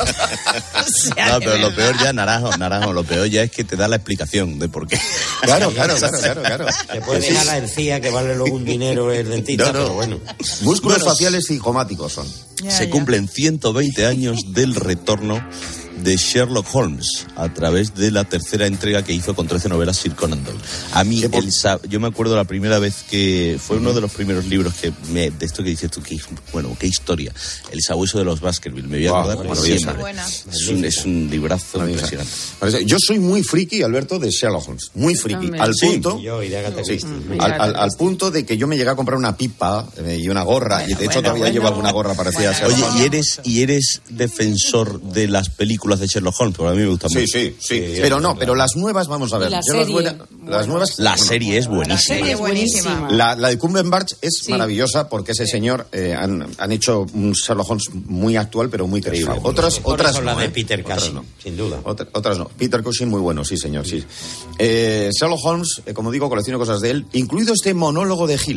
S4: O sea, no, pero lo peor ya, Naranjo, Naranjo, lo peor ya es que te da la explicación de por qué.
S8: Claro, claro, claro, claro, claro.
S5: Te puede dejar la encía que vale luego un dinero el dentista, no, no. pero bueno.
S8: Músculos
S4: bueno,
S8: faciales cigomáticos son.
S10: Ya,
S4: se
S10: ya.
S4: cumplen ciento veinte años del retorno de Sherlock Holmes a través de la tercera entrega que hizo con trece novelas Sir Conan Doyle. A mí, el, yo me acuerdo la primera vez que fue uno de los primeros libros que me, de esto que dices tú, que, bueno, qué historia. El sabueso de los Baskerville, me voy a acordar
S8: wow,
S4: por siempre. Es un, es un librazo impresionante.
S8: Yo soy muy friki, Alberto, de Sherlock Holmes. Muy friki. También. Al punto,
S5: sí, yo, y de Agatha Christie.
S8: Sí, al, al, al punto de que yo me llegué a comprar una pipa eh, y una gorra, bueno, y de hecho bueno, todavía bueno. llevo alguna gorra parecida bueno, a Sherlock Holmes.
S4: Oye, ¿y eres, ¿y eres defensor de las películas de Sherlock Holmes? Porque a mí me gusta
S8: sí,
S4: mucho.
S8: Sí, sí, sí. Pero no, pero las nuevas, vamos a ver.
S10: La
S8: yo
S10: serie,
S8: las, buena,
S10: bueno,
S8: las nuevas.
S4: La serie es buenísima.
S10: La serie es buenísima.
S8: La, la de Cumberbatch es sí. maravillosa porque ese
S10: sí.
S8: señor eh, han, han hecho un Sherlock Holmes muy actual, pero muy creíble.
S5: Sí,
S8: otras, otras
S5: no.
S8: La
S5: de
S8: eh.
S5: Peter Cushing,
S8: no.
S5: sin duda.
S8: Otra, otras no. Peter Cushing muy bueno, sí, señor, sí. Eh, Sherlock Holmes, eh, como digo, colecciono cosas de él, incluido este monólogo de Gila.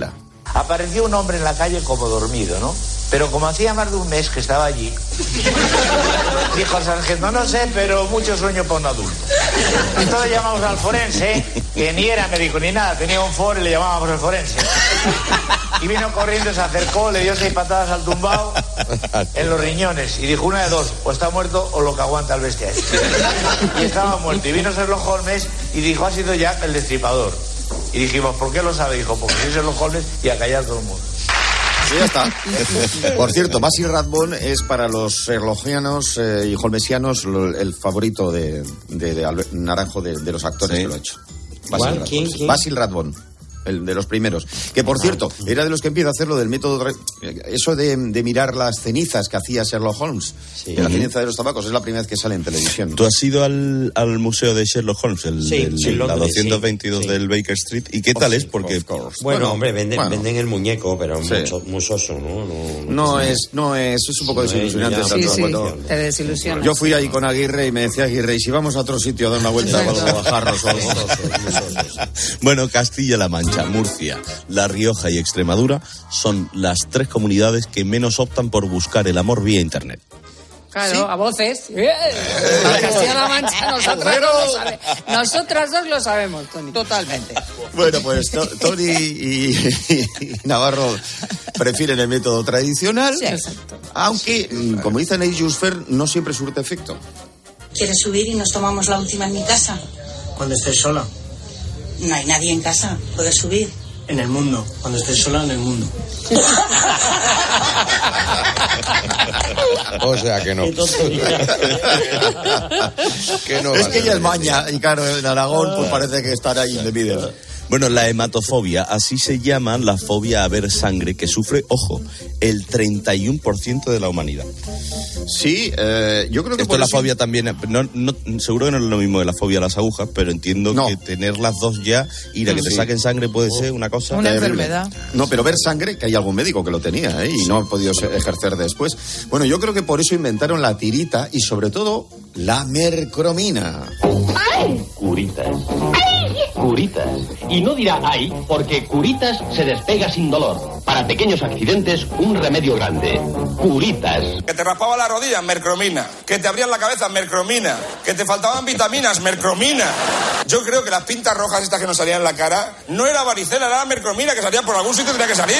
S16: Apareció un hombre en la calle como dormido, ¿no? Pero como hacía más de un mes que estaba allí, dijo el sargento, no sé, pero mucho sueño para un adulto. Entonces llamamos al forense, que ni era médico ni nada, tenía un for y le llamábamos al forense. Y vino corriendo, se acercó, le dio seis patadas al tumbao en los riñones y dijo, una de dos, o está muerto o lo que aguanta el bestia este. Y estaba muerto. Y vino Sherlock Holmes y dijo, ha sido Jack el Destripador. Y dijimos, ¿por qué lo sabe? Dijo, porque soy Sherlock Holmes y a callar todo el mundo.
S8: Y ya está. Por cierto, Basil Rathbone es para los sherlockianos eh, y holmesianos lo, el favorito de, de, de Albert Naranjo de, de los actores sí. que lo ha hecho. Basil Rathbone. ¿Quién, quién? Basil Rathbone. El de los primeros. Que, por cierto, era de los que empieza a hacerlo del método... Eso de, de mirar las cenizas que hacía Sherlock Holmes, sí. de la ceniza de los tabacos, es la primera vez que sale en televisión.
S4: ¿Tú has ido al, al museo de Sherlock Holmes, el,
S5: sí,
S4: el,
S5: sí,
S4: la
S5: Londres,
S4: doscientos veintidós
S5: sí,
S4: del Baker Street? ¿Y qué tal es? Porque...
S5: Bueno, bueno, hombre, venden, bueno. venden el muñeco, pero
S8: sí.
S5: mucho, muy soso, ¿no? No,
S8: no, no es, no es, es un poco sí, desilusionante.
S10: Sí, sí, bueno, te desilusiona.
S8: Yo fui ahí con Aguirre y me decía Aguirre, y si vamos a otro sitio a dar una vuelta para bajarnos o algo.
S4: Bueno, Castilla-La Mancha, Murcia, La Rioja y Extremadura son las tres comunidades que menos optan por buscar el amor vía internet.
S10: Claro,
S4: ¿Sí?
S10: a voces. La Castilla-La Mancha, nosotras, lo sabe. nosotras dos lo sabemos, Tony.
S1: Totalmente.
S8: Bueno, pues to, Tony y, y Navarro prefieren el método tradicional,
S10: sí, exacto.
S8: Aunque, como dice Neil Jusfer, no siempre surte efecto.
S17: ¿Quieres subir y nos tomamos la última en mi casa?
S18: Cuando estés sola.
S17: No hay nadie en casa, puedes subir.
S18: En el mundo, cuando estés sola en el mundo.
S9: O sea que no.
S8: que no es que ella es maña y claro, en Aragón pues parece que estará ahí de video.
S4: Bueno, la hematofobia, así se llama la fobia a ver sangre que sufre, ojo, el treinta y uno por ciento de la humanidad.
S8: Sí, eh, yo creo que...
S4: Esto es la eso... fobia también, no, no, seguro que no es lo mismo de la fobia a las agujas, pero entiendo no. que tener las dos ya, ir a que sí. te saquen sangre puede oh. ser una cosa...
S1: Una
S8: terrible.
S1: enfermedad.
S8: No, pero ver sangre, que hay algún médico que lo tenía, ¿eh? Y sí. no ha podido ejercer después. Bueno, yo creo que por eso inventaron la tirita y sobre todo la mercromina.
S19: ¡Ay! Curitas. ¡Ay! Curitas. Y no dirá ay, porque Curitas se despega sin dolor. Para pequeños accidentes, un remedio grande. Curitas.
S13: Que te raspaba la rodilla, mercromina. Que te abrían la cabeza, mercromina. Que te faltaban vitaminas, mercromina. Yo creo que las pintas rojas estas que nos salían en la cara no era varicela, era la mercromina, que salía por algún sitio, tenía que salir.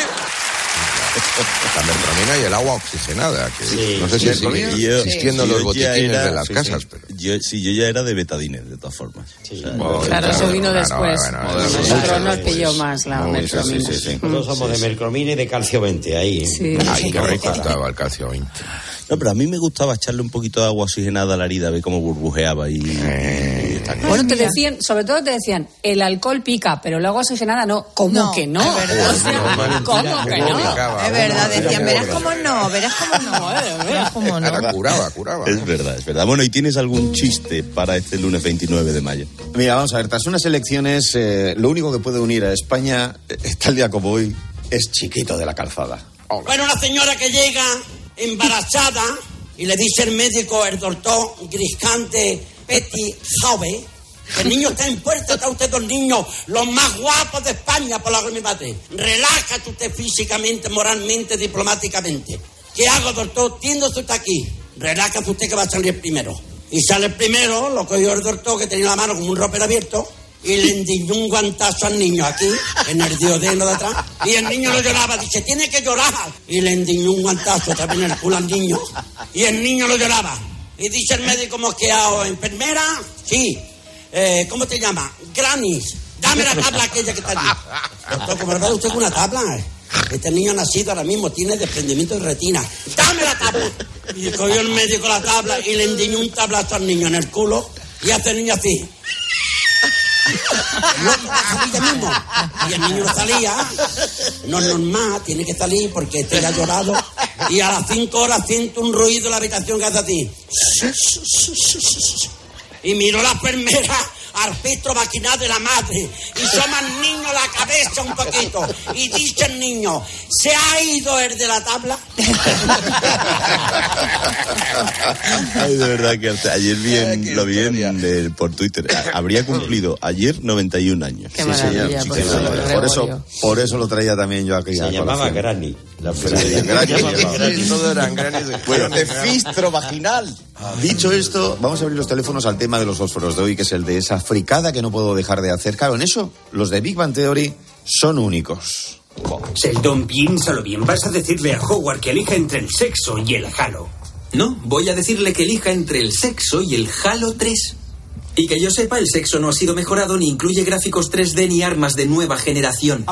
S9: La mercromina y el agua oxigenada, que
S5: sí,
S9: no sé si siguen existiendo sí, los botiquines
S4: era,
S9: de las
S4: sí,
S9: casas.
S4: Sí.
S9: Pero...
S4: Yo, sí, yo ya era de betadines, de todas formas. Sí.
S10: O sea, bueno, claro, eso vino bueno, después. Bueno, bueno, nosotros nos pilló más la
S8: muy,
S10: mercromina.
S8: Sí, sí, sí.
S5: Nosotros somos sí, de mercromina y de calcio veinte, ahí.
S10: Sí.
S9: Ay, qué rico estaba el calcio veinte.
S4: No, pero a mí me gustaba echarle un poquito de agua oxigenada a la herida, ver cómo burbujeaba y...
S9: Eh,
S10: bueno, te decían, sobre todo te decían, el alcohol pica, pero el agua oxigenada no. ¿Cómo no, que no?
S1: Es verdad.
S10: O sea, ¿cómo que no?
S9: Picaba,
S1: es verdad, decían, verás cómo no, verás cómo no, verás cómo no.
S9: Ahora curaba, curaba.
S4: Es verdad, es verdad. Bueno, ¿y tienes algún chiste para este lunes veintinueve de mayo?
S8: Mira, vamos a ver, tras unas elecciones, eh, lo único que puede unir a España, eh, tal día como hoy, es Chiquito de la Calzada.
S21: Hola. Bueno, una señora que llega embarazada y le dice el médico, el doctor Griscante Petit Jove, el niño está en puerta, está usted dos niños, los más guapos de España, por la de mi padre. Relájate usted físicamente, moralmente, diplomáticamente. ¿Qué hago, doctor? Tiéndose usted aquí. Relájate usted que va a salir primero. Y sale el primero, lo cogió el doctor que tenía la mano como un ropero abierto y le endiñó un guantazo al niño aquí, en el diodeno de atrás. Y el niño lo lloraba, dice, tiene que llorar. Y le endiñó un guantazo también en el culo al niño. Y el niño lo lloraba. Y dice el médico mosqueado, ¿enfermera? Sí. Eh, ¿Cómo te llama? Granis. Dame la tabla aquella que está allí. Doctor, ¿cómo le va usted con una tabla? Este niño nacido ahora mismo tiene desprendimiento de retina. ¡Dame la tabla! Y cogió el médico la tabla y le endiñó un tablazo al niño en el culo. Y hace el niño así. No, salía mismo. Y el niño no salía. No es normal, tiene que salir porque este ya ha llorado. Y a las cinco horas siento un ruido en la habitación que hace así. Y miró la enfermera al pistro vaginal de la madre y asoma al niño la cabeza un poquito y dice el niño, ¿se ha ido el de la tabla?
S4: Ay, de verdad que ayer vi en, lo vi en, eh, por Twitter. Habría cumplido ayer noventa y un años.
S10: Qué maravilla,
S8: sí,
S10: por,
S8: sí,
S10: favor,
S8: por
S10: Gregorio.
S8: eso, por eso lo traía también yo aquí.
S5: Se
S8: a
S5: llamaba
S8: colación.
S5: Granny. La
S8: Sí, Granny.
S9: Granny, todo eran Granny de-
S4: Bueno, de fistro vaginal.
S8: Dicho esto, vamos a abrir los teléfonos al tema de los fósforos de hoy, que es el de esa fricada que no puedo dejar de hacer. Claro, en eso, los de Big Bang Theory son únicos.
S20: Sheldon, piénsalo bien. Vas a decirle a Howard que elija entre el sexo y el Halo.
S22: No, voy a decirle que elija entre el sexo y el Halo tres. Y que yo sepa, el sexo no ha sido mejorado ni incluye gráficos tres D ni armas de nueva generación.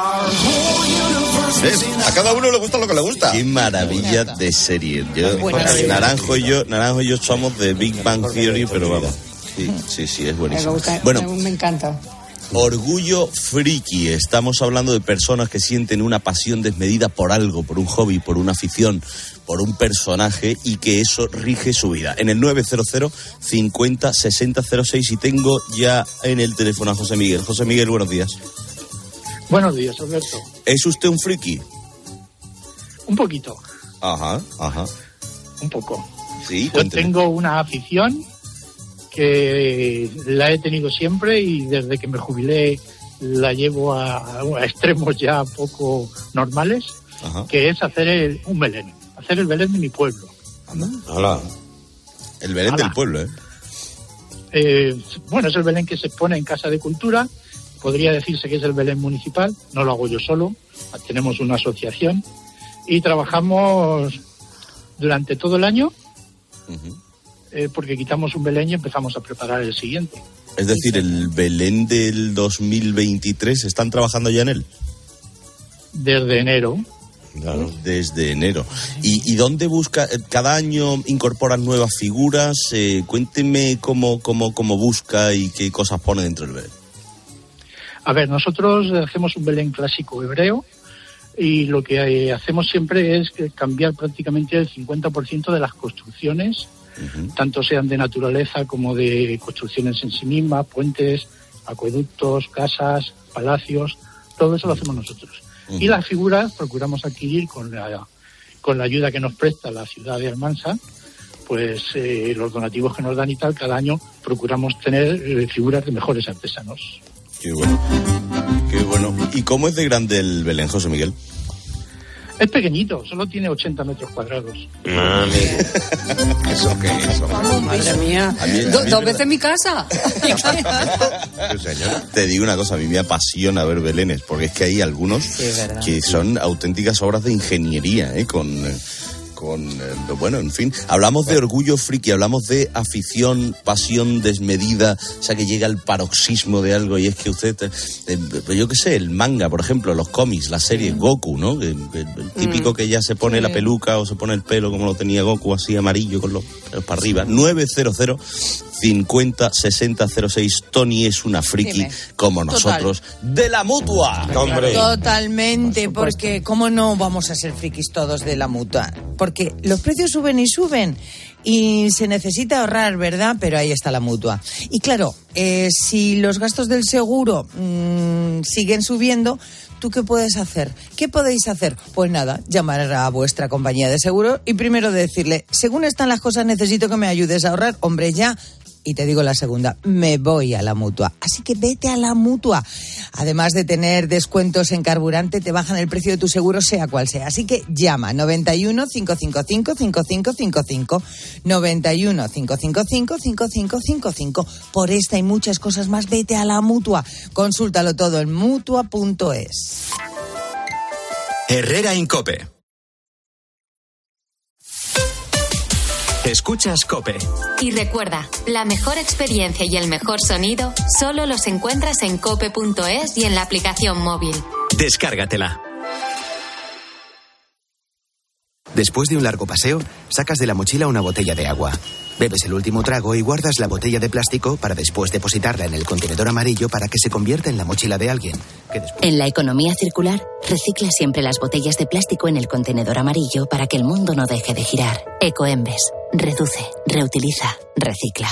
S8: ¿Ves? A cada uno le gusta lo que le gusta.
S4: Qué maravilla de serie. Yo,
S10: Buena serie.
S4: Naranjo y yo, Naranjo y yo somos de Big Bang Theory, pero vamos. Sí, sí, sí, es
S10: Me,
S4: buenísimo.
S10: gusta,
S4: Bueno,
S10: me, me encanta.
S4: orgullo friki. Estamos hablando de personas que sienten una pasión desmedida por algo, por un hobby, por una afición, por un personaje y que eso rige su vida. En el nueve cero cero cincuenta sesenta cero seis y tengo ya en el teléfono a José Miguel. José Miguel, buenos días.
S23: Buenos días, Alberto.
S4: ¿Es usted un friki?
S23: Un poquito,
S4: Ajá, ajá.
S23: un poco.
S4: Sí,
S23: Yo
S4: cuénteme.
S23: tengo una afición que la he tenido siempre y desde que me jubilé la llevo a, a extremos ya poco normales,
S4: Ajá.
S23: que es hacer el- un Belén, hacer el Belén de mi pueblo.
S4: Hola. El Belén
S23: Hola.
S4: del pueblo, ¿eh?
S23: Eh, bueno, es el Belén que se pone en Casa de Cultura. Podría decirse que es el Belén municipal, no lo hago yo solo, tenemos una asociación y trabajamos durante todo el año eh, porque quitamos un Belén y empezamos a preparar el siguiente.
S4: Es decir, el Belén del dos mil veintitrés, ¿están trabajando ya en él?
S23: Desde enero.
S4: Claro. Desde enero. ¿Y, y dónde busca? ¿Cada año incorporan nuevas figuras? Eh, cuénteme cómo, cómo, cómo busca y qué cosas pone dentro del Belén.
S23: A ver, nosotros hacemos un Belén clásico hebreo y lo que eh, hacemos siempre es que cambiar prácticamente el cincuenta por ciento de las construcciones, uh-huh. tanto sean de naturaleza como de construcciones en sí mismas, puentes, acueductos, casas, palacios, todo eso lo hacemos nosotros. Uh-huh. Y las figuras procuramos adquirir con la, con la ayuda que nos presta la ciudad de Almansa, pues eh, los donativos que nos dan y tal, cada año procuramos tener eh, figuras de mejores artesanos.
S4: Qué bueno, qué bueno. ¿Y cómo es de grande el Belén, José Miguel?
S23: Es pequeñito, solo tiene ochenta metros cuadrados.
S4: ¿Eso qué es?
S10: Vamos, madre mía.
S4: A mí- a
S10: Do-
S4: mí
S10: dos
S4: me-
S10: veces mi casa.
S4: Te digo una cosa, a mí me apasiona ver Belenes, porque es que hay algunos
S10: Sí, es verdad.
S4: que son auténticas obras de ingeniería, ¿eh? Con... eh, con eh, bueno, en fin, hablamos de orgullo friki, hablamos de afición, pasión desmedida, o sea, que llega al paroxismo de algo y es que usted, eh, eh, yo qué sé, el manga, por ejemplo, los cómics, las series, Goku, ¿no? Que- que- el típico
S10: Mm.
S4: que ya se pone
S10: Sí.
S4: la peluca o se pone el pelo como lo tenía Goku, así amarillo con los pelos para arriba. nueve cero cero cincuenta sesenta cero seis. Tony es una friki
S1: Dime.
S4: como
S1: Total.
S4: nosotros. ¡De la Mutua! ¡Hombre!
S24: Totalmente, porque ¿cómo no vamos a ser frikis todos de la Mutua? Porque los precios suben y suben y se necesita ahorrar, ¿verdad? Pero ahí está la Mutua. Y claro, eh, si los gastos del seguro mmm, siguen subiendo, ¿tú qué puedes hacer? ¿Qué podéis hacer? Pues nada, llamar a vuestra compañía de seguro y primero decirle, según están las cosas, necesito que me ayudes a ahorrar. Hombre, ya. Y te digo la segunda, me voy a la Mutua. Así que vete a la Mutua. Además de tener descuentos en carburante, te bajan el precio de tu seguro, sea cual sea. Así que llama noventa y uno, cinco cinco cinco, cinco cinco cinco cinco, noventa y uno, cinco cinco cinco, cinco cinco cinco cinco. Por esta y muchas cosas más, vete a la Mutua. Consúltalo todo en mutua punto es.
S2: Herrera Incope. Escuchas Cope.
S3: Y recuerda, la mejor experiencia y el mejor sonido solo los encuentras en cope punto es y en la aplicación móvil.
S2: Descárgatela.
S25: Después de un largo paseo, sacas de la mochila una botella de agua. Bebes el último trago y guardas la botella de plástico para después depositarla en el contenedor amarillo para que se convierta en la mochila de alguien. Que después...
S26: En la economía circular, recicla siempre las botellas de plástico en el contenedor amarillo para que el mundo no deje de girar. Ecoembes. Reduce, reutiliza, recicla.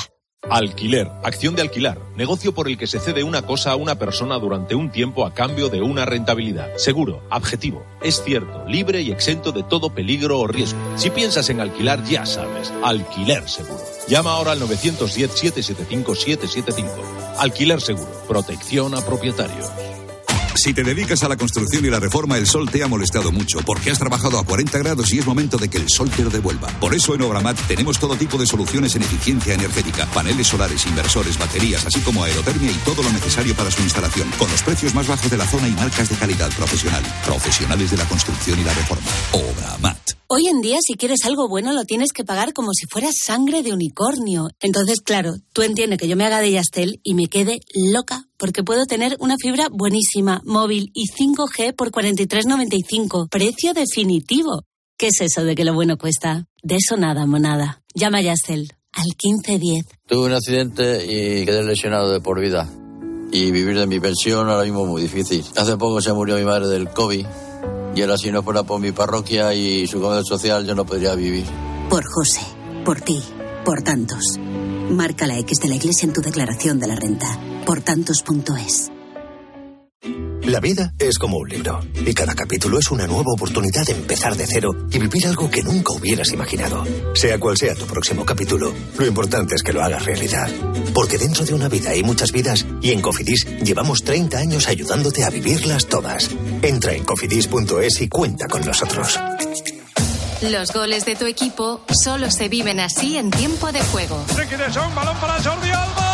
S6: Alquiler, acción de alquilar, negocio por el que se cede una cosa a una persona durante un tiempo a cambio de una rentabilidad. Seguro, objetivo, es cierto, libre y exento de todo peligro o riesgo. Si piensas en alquilar, ya sabes, Alquiler Seguro. Llama ahora al nueve uno cero, siete siete cinco, siete siete cinco. Alquiler Seguro, protección a propietarios.
S7: Si te dedicas a la construcción y la reforma, el sol te ha molestado mucho, porque has trabajado a cuarenta grados y es momento de que el sol te lo devuelva. Por eso en Obramat tenemos todo tipo de soluciones en eficiencia energética, paneles solares, inversores, baterías, así como aerotermia y todo lo necesario para su instalación, con los precios más bajos de la zona y marcas de calidad profesional. Profesionales de la construcción y la reforma. Obramat.
S11: Hoy en día, si quieres algo bueno, lo tienes que pagar como si fuera sangre de unicornio. Entonces, claro, tú entiendes que yo me haga de Yastel y me quede loca, porque puedo tener una fibra buenísima, móvil y cinco G por cuarenta y tres noventa y cinco. Precio definitivo. ¿Qué es eso de que lo bueno cuesta? De eso nada, monada. Llama a Yastel al quince diez.
S12: Tuve un accidente y quedé lesionado de por vida. Y vivir de mi pensión ahora mismo es muy difícil. Hace poco se murió mi madre del COVID. Y ahora, si no fuera por mi parroquia y su comedor social, yo no podría vivir.
S14: Por José, por ti, por tantos. Marca la X de la Iglesia en tu declaración de la renta. Por tantos punto es.
S15: La vida es como un libro, y cada capítulo es una nueva oportunidad de empezar de cero y vivir algo que nunca hubieras imaginado. Sea cual sea tu próximo capítulo, lo importante es que lo hagas realidad. Porque dentro de una vida hay muchas vidas, y en Cofidis llevamos treinta años ayudándote a vivirlas todas. Entra en cofidis punto es y cuenta con nosotros.
S3: Los goles de tu equipo solo se viven así en tiempo de juego.
S27: Un balón para Jordi Alba.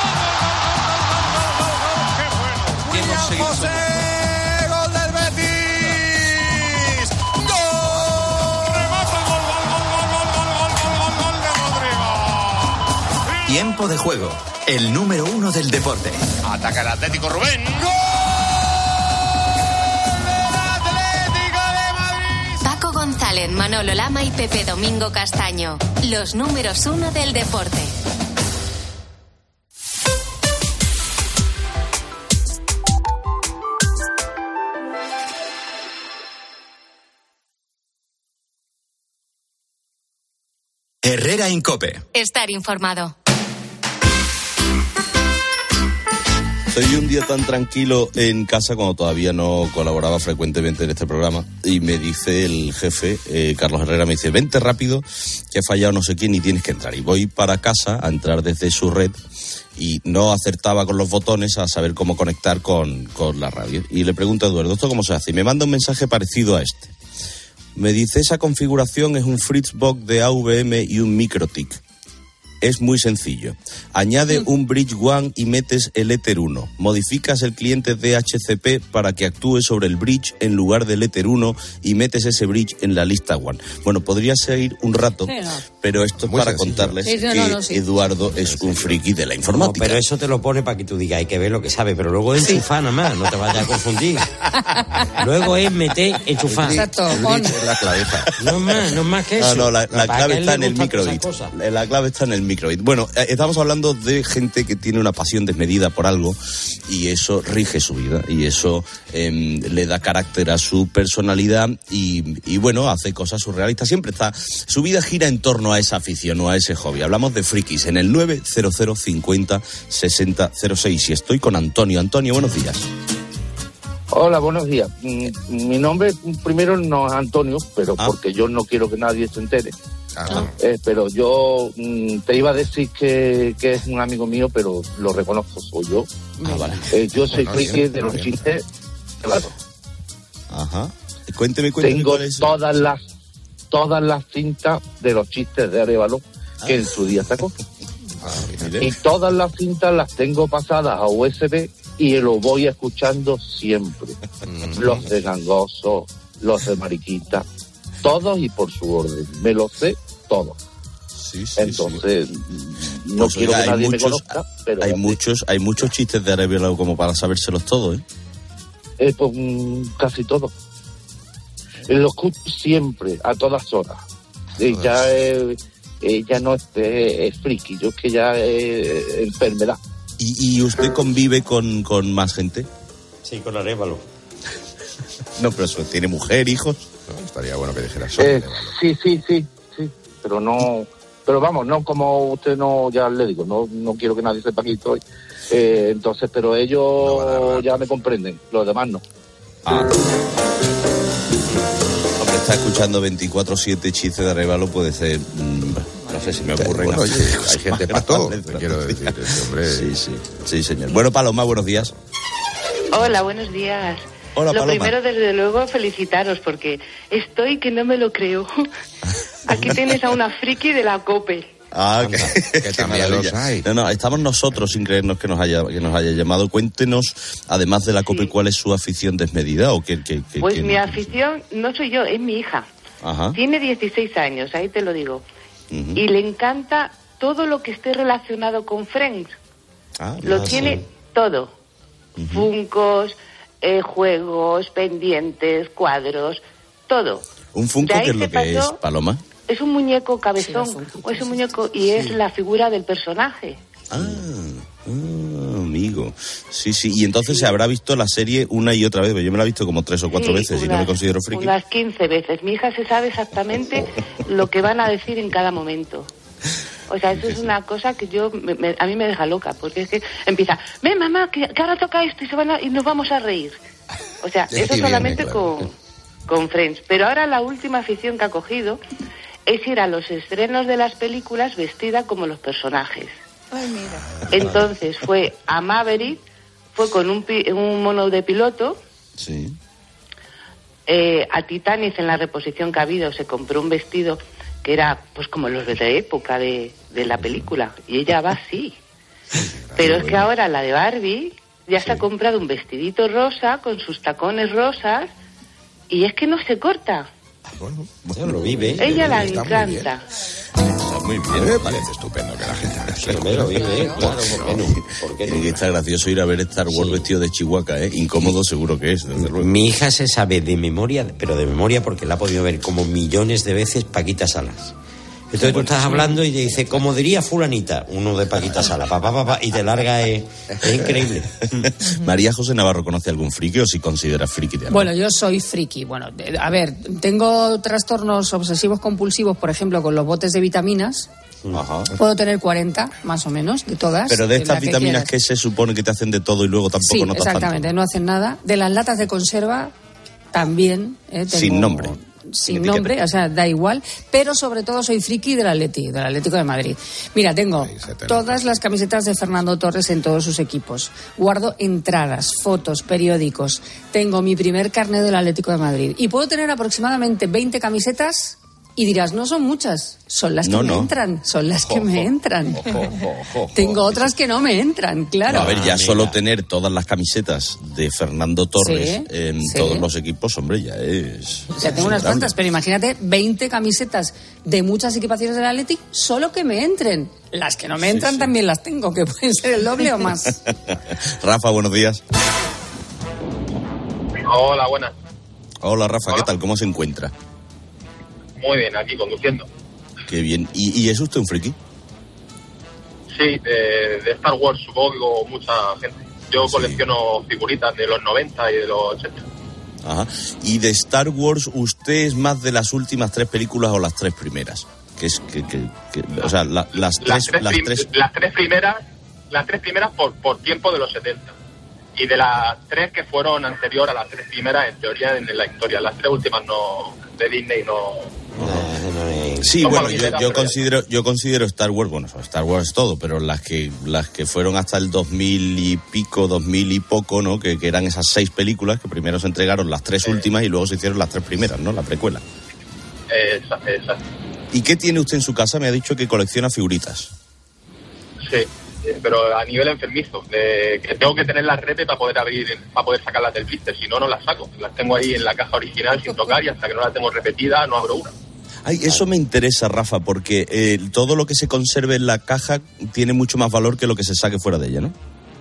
S27: William José, gol del Betis. ¡Gol! Remata el gol, gol, gol, gol, gol, gol, gol, gol, gol de Rodrigo.
S2: Tiempo de juego, el número uno del deporte.
S27: Ataca el Atlético, Rubén. ¡Gol!
S3: Paco González, Manolo Lama y Pepe Domingo Castaño, los números uno del deporte.
S2: Herrera Incope.
S3: Estar informado.
S4: Soy un día tan tranquilo en casa cuando todavía no colaboraba frecuentemente en este programa y me dice el jefe, eh, Carlos Herrera, me dice, vente rápido, que ha fallado no sé quién y tienes que entrar. Y voy para casa a entrar desde su red y no acertaba con los botones a saber cómo conectar con, con la radio. Y le pregunto a Eduardo, ¿esto cómo se hace? Y me manda un mensaje parecido a este. Me dice, esa configuración es un Fritzbox de A V M y un MikroTik. Es muy sencillo. Añade un Bridge One y metes el Ether uno. Modificas el cliente D H C P para que actúe sobre el Bridge en lugar del Ether uno y metes ese Bridge en la lista One. Bueno, podría seguir un rato, sí, no. pero esto es para sencillo. Contarles sí, no, que no, no, sí. Eduardo es un friki de la informática.
S5: No, pero eso te lo pone para que tú digas, hay que ver lo que sabe, pero luego es enchufar nada más, no te vayas a confundir. Luego es meter, enchufar.
S10: Exacto.
S4: Es la claveza.
S5: No es más, no es más que eso.
S4: No, no, la, la clave está en el microbit. La clave está en el microbit. Bueno, eh, estamos hablando de gente que tiene una pasión desmedida por algo y eso rige su vida y eso eh, le da carácter a su personalidad y, y bueno, hace cosas surrealistas. Siempre está, su vida gira en torno a esa afición o a ese hobby. Hablamos de frikis en el nueve cero cero cincuenta sesenta cero seis y estoy con Antonio. Antonio, buenos días.
S28: Hola, buenos días. Mi nombre primero no es Antonio, pero ah. porque yo no quiero que nadie se entere. Ah. Eh, pero yo mm, te iba a decir que, que es un amigo mío, pero lo reconozco, soy yo.
S4: Ah, vale.
S28: eh, yo soy friki de los chistes. Claro.
S4: Ajá. Cuénteme, cuénteme.
S28: Tengo todas las todas las cintas de los chistes de Arévalo ah. que en su día sacó. Ah, y todas las cintas las tengo pasadas a U S B y lo voy escuchando siempre. Los de Gangoso, los de Mariquita, todos y por su orden. Me lo sé todo.
S4: Sí, sí,
S28: Entonces,
S4: sí.
S28: no pues, quiero oiga, que nadie muchos, me conozca, pero...
S4: Hay muchos, hay muchos chistes de Arevalo como para sabérselos todos, ¿eh?
S28: eh pues casi todos. Lo escucho siempre, a todas horas. Eh, ya, eh, eh, ya no es, eh, es friki, yo es que ya es enfermedad.
S4: ¿Y, y usted convive con, con más gente?
S5: Sí, con Arévalo.
S4: No, pero eso, ¿tiene mujer, hijos?
S9: No, estaría bueno que dijera eso.
S28: Eh, sí, sí, sí, sí, pero no Pero vamos, no como usted no, ya le digo, no, no quiero que nadie sepa aquí estoy. Eh, entonces, pero ellos no, ya me comprenden, los demás no.
S4: Ah. Hombre, está escuchando veinticuatro siete Chistes de Arévalo, puede ser... Mmm, no sé si me ocurren...
S9: Bueno, oye, hay gente para todo, quiero decir, este hombre...
S4: Sí, sí, sí, señor. Bueno, Paloma, buenos días.
S13: Hola, buenos días.
S4: Hola,
S13: lo
S4: Paloma.
S13: primero, desde luego, felicitaros, porque estoy que no me lo creo. Aquí tienes a una friki de la COPE.
S4: Ah, que,
S9: que también los hay.
S4: No, no, estamos nosotros sin creernos que nos haya que nos haya llamado. Cuéntenos, además de la COPE, sí. ¿Cuál es su afición desmedida? O qué, qué, qué,
S13: pues
S4: qué,
S13: mi
S4: qué,
S13: afición no soy yo, es mi hija.
S4: Ajá.
S13: Tiene dieciséis años, ahí te lo digo.
S4: Uh-huh.
S13: Y le encanta todo lo que esté relacionado con Friends.
S4: Ah,
S13: lo
S4: ah,
S13: tiene
S4: sí.
S13: todo.
S4: Uh-huh.
S13: Funkos, eh, juegos, pendientes, cuadros, todo.
S4: ¿Un Funko qué es lo que pasó, es, Paloma?
S13: Es un muñeco cabezón, sí, o es un muñeco y es
S4: sí.
S13: la figura del personaje.
S4: Ah, ah, amigo. Sí, sí. Y entonces sí. se habrá visto la serie una y otra vez. Yo me la he visto como tres o cuatro
S13: sí,
S4: veces
S13: unas,
S4: y no me considero friki.
S13: Unas quince veces. Mi hija se sabe exactamente lo que van a decir en cada momento. O sea, eso es una cosa que yo me, me, a mí me deja loca, porque es que empieza, ven mamá, que, que ahora toca esto y se van a, y nos vamos a reír. O sea, sí, eso solamente viene, claro. con, con Friends. Pero ahora la última afición que ha cogido es ir a los estrenos de las películas vestida como los personajes.
S10: Ay, mira.
S13: Entonces fue a Maverick, fue con un, pi, un mono de piloto.
S4: Sí.
S13: Eh, a Titanic, en la reposición que ha habido, se compró un vestido que era pues como los de época de, de la película. Y ella va así. Pero es que ahora la de Barbie ya sí. se ha comprado un vestidito rosa con sus tacones rosas y es que no se corta.
S5: Bueno, bueno, lo vive.
S13: Ella la encanta.
S4: Está muy bien.
S9: Me parece estupendo que la gente haga
S5: eso. Pero lo vive, claro, ¿por qué no? ¿Por qué no?
S4: Y está gracioso ir a ver Star Wars sí. vestido de Chihuahua, ¿eh? Incómodo seguro que es, desde luego.
S5: Mi hija se sabe de memoria, pero de memoria porque la ha podido ver como millones de veces Paquita Salas. Entonces bueno, tú estás sí. hablando y te dice, como diría fulanita, uno de Paquita Sala, papá, papá, y te larga, es, es increíble.
S4: María José Navarro, ¿conoce algún friki o si considera friki de algo?
S10: Bueno, yo soy friki. Bueno, a ver, tengo trastornos obsesivos compulsivos, por ejemplo, con los botes de vitaminas.
S4: Ajá.
S10: Puedo tener cuarenta, más o menos, de todas.
S4: Pero de estas
S10: de
S4: vitaminas
S10: que,
S4: que se supone que te hacen de todo y luego tampoco
S10: sí,
S4: notas
S10: exactamente,
S4: tanto.
S10: No hacen nada. De las latas de conserva, también. Eh, tengo...
S4: Sin nombre.
S10: Sin nombre, o sea, da igual, pero sobre todo soy friki del Atleti, del Atlético de Madrid. Mira, tengo todas las camisetas de Fernando Torres en todos sus equipos. Guardo entradas, fotos, periódicos. Tengo mi primer carnet del Atlético de Madrid. Y puedo tener aproximadamente veinte camisetas. Y dirás, no son muchas, son las que
S4: no,
S10: me
S4: no.
S10: entran, son las que
S4: jo,
S10: me
S4: jo,
S10: entran.
S4: jo, jo, jo, jo.
S10: Tengo otras que no me entran, claro.
S4: No, a ver, ya
S5: ah,
S4: solo tener todas las camisetas de Fernando Torres
S10: sí,
S4: en
S10: sí.
S4: todos los equipos, hombre, ya es...
S10: O sea, tengo unas cuantas, pero imagínate, veinte camisetas de muchas equipaciones del Athletic, solo que me entren. Las que no me entran sí, sí. también las tengo, que pueden ser el doble o más.
S4: Rafa, buenos días.
S16: Hola, buenas.
S4: Hola, Rafa,
S16: Hola.
S4: ¿qué tal? ¿Cómo se encuentra?
S16: Muy bien, aquí conduciendo.
S4: Qué bien. ¿Y, y es usted un friki?
S16: Sí, de, de Star Wars, supongo que como mucha gente. Yo
S4: sí.
S16: colecciono figuritas de los noventa y de los ochenta.
S4: Ajá. ¿Y de Star Wars usted es más de las últimas tres películas o las tres primeras? Que es que, que, que o sea, la, las,
S16: las,
S4: tres,
S16: tres,
S4: las
S16: prim-
S4: tres
S16: las tres primeras, las tres primeras por, por tiempo de los setenta. Y de las tres que fueron anterior a las tres primeras, en teoría, en la historia. Las tres últimas no de Disney no...
S4: Sí, bueno, yo, yo considero yo considero Star Wars, bueno, Star Wars es todo, pero las que las que fueron hasta el dos mil y pico, dos mil y poco, ¿no? Que, que eran esas seis películas que primero se entregaron las tres sí. últimas y luego se hicieron las tres primeras, ¿no? La precuela.
S16: Exacto. Exacto.
S4: ¿Y qué tiene usted en su casa? Me ha dicho que colecciona figuritas.
S16: Sí, pero a nivel enfermizo, de que tengo que tener las redes para poder abrir, para poder sacarlas del blister, si no, no las saco. Las tengo ahí en la caja original sin tocar y hasta que no la tengo repetida no abro una.
S4: Ay, eso me interesa, Rafa, porque eh, todo lo que se conserve en la caja tiene mucho más valor que lo que se saque fuera de ella, ¿no?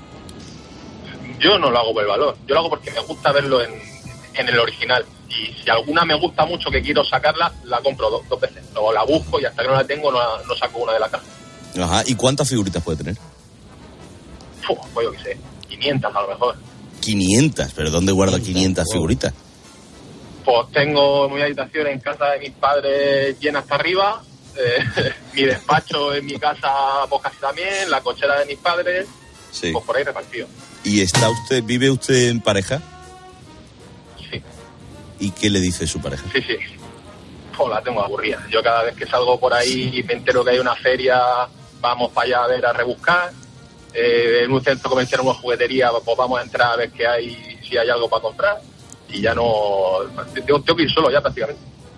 S16: Yo no lo hago por el valor, yo lo hago porque me gusta verlo en, en el original. Y si alguna me gusta mucho que quiero sacarla, la compro dos, dos veces. Luego la busco y hasta que no la tengo no, no saco una de la caja.
S4: Ajá, ¿y cuántas figuritas puede tener?
S16: Uf, pues yo qué sé, quinientas a lo mejor.
S4: quinientas, ¿pero dónde guarda quinientas figuritas?
S16: Pues tengo mi habitación en casa de mis padres llena hasta arriba eh, mi despacho en mi casa, pues casi también, la cochera de mis padres,
S4: Sí.
S16: pues por ahí repartido.
S4: ¿Y está usted, vive usted en pareja?
S16: Sí.
S4: ¿Y qué le dice su pareja?
S16: Sí, sí. Pues la tengo aburrida. Yo cada vez que salgo por ahí y me entero que hay una feria, vamos para allá a ver, a rebuscar. Eh, en un centro comercial, en una juguetería, pues vamos a entrar a ver qué hay, si hay algo para comprar. Y ya no... Tengo, tengo que ir solo ya prácticamente.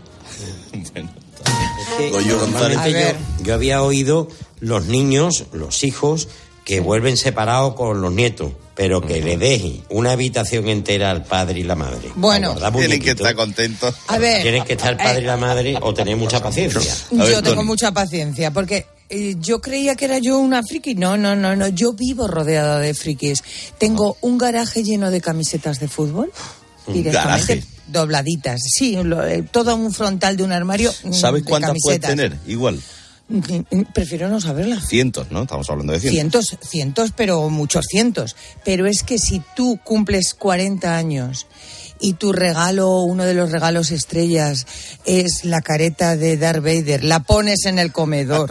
S5: Goyo González. Yo, yo había oído los niños, los hijos, que vuelven separados con los nietos, pero que le dejen una habitación entera al padre y la madre.
S24: Bueno,
S4: tienen que estar contentos.
S24: A ver,
S5: Tienen que estar el padre y la madre o tener mucha paciencia.
S24: yo tengo mucha paciencia, porque eh, yo creía que era yo una friki. No, no, no, no. Yo vivo rodeada de frikis. Tengo un garaje lleno de camisetas de fútbol. Directamente
S4: ¿Garaje?
S24: dobladitas. Sí, lo, eh, todo un frontal de un armario. mm,
S4: ¿Sabes
S24: de
S4: cuántas puedes
S24: camisetas.
S4: tener? Igual.
S24: Prefiero no saberlas.
S4: Cientos, ¿no? Estamos hablando de cientos.
S24: Cientos, cientos, pero muchos cientos. Pero es que si tú cumples cuarenta años y tu regalo, uno de los regalos estrellas, es la careta de Darth Vader, la pones en el comedor.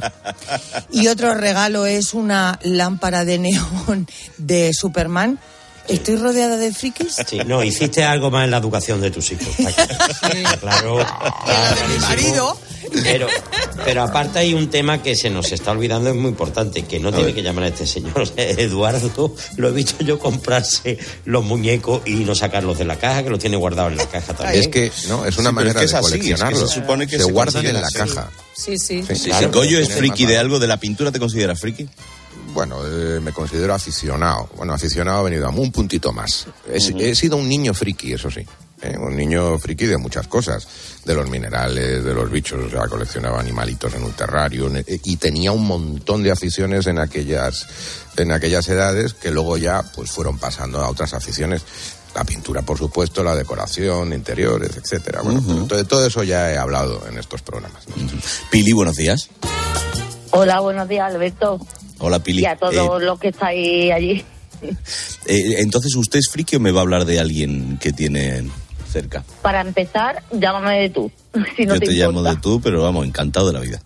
S24: Y otro regalo es una lámpara de neón de Superman. ¿Estoy rodeada de frikis?
S5: Sí, no, hiciste algo más en la educación de tus hijos. Claro.
S24: Mi marido.
S5: Pero, pero aparte hay un tema que se nos está olvidando, es muy importante, que no tiene que llamar a este señor. O sea, Eduardo, lo he visto yo comprarse los muñecos y no sacarlos de la caja, que los tiene guardados en la caja también.
S9: Es que, no, es una
S4: Sí, pero
S9: manera
S4: es que es
S9: de
S4: así,
S9: coleccionarlos.
S4: es que se supone que
S9: se,
S4: se
S9: guardan en
S4: considera
S9: la
S4: así.
S9: caja.
S24: Sí, sí.
S4: Sí,
S9: claro,
S4: si Goyo es
S9: tiene
S4: friki
S9: más
S4: de
S9: valor.
S4: algo de la pintura, ¿te consideras friki?
S9: Bueno, eh, me considero aficionado. Bueno, aficionado ha venido a un puntito más. He, he sido un niño friki, eso sí. ¿eh? Un niño friki de muchas cosas. De los minerales, de los bichos. O sea, coleccionaba animalitos en un terrario. eh, Y tenía un montón de aficiones en aquellas, en aquellas edades que luego ya pues fueron pasando a otras aficiones. La pintura, por supuesto, la decoración, interiores, etcétera. Bueno,
S4: Ujú.
S9: pues, de todo eso ya he hablado en estos programas, ¿no?
S4: Pili, buenos días.
S8: Hola, buenos días, Alberto.
S4: Hola, Pili.
S8: Y a todos
S4: Eh,
S8: los que estáis allí.
S4: eh, entonces, ¿usted es friki o me va a hablar de alguien que tiene cerca?
S8: Para empezar, llámame de tú, si no
S4: Yo
S8: te,
S4: te, llamo
S8: importa.
S4: de tú, pero vamos, encantado de la vida.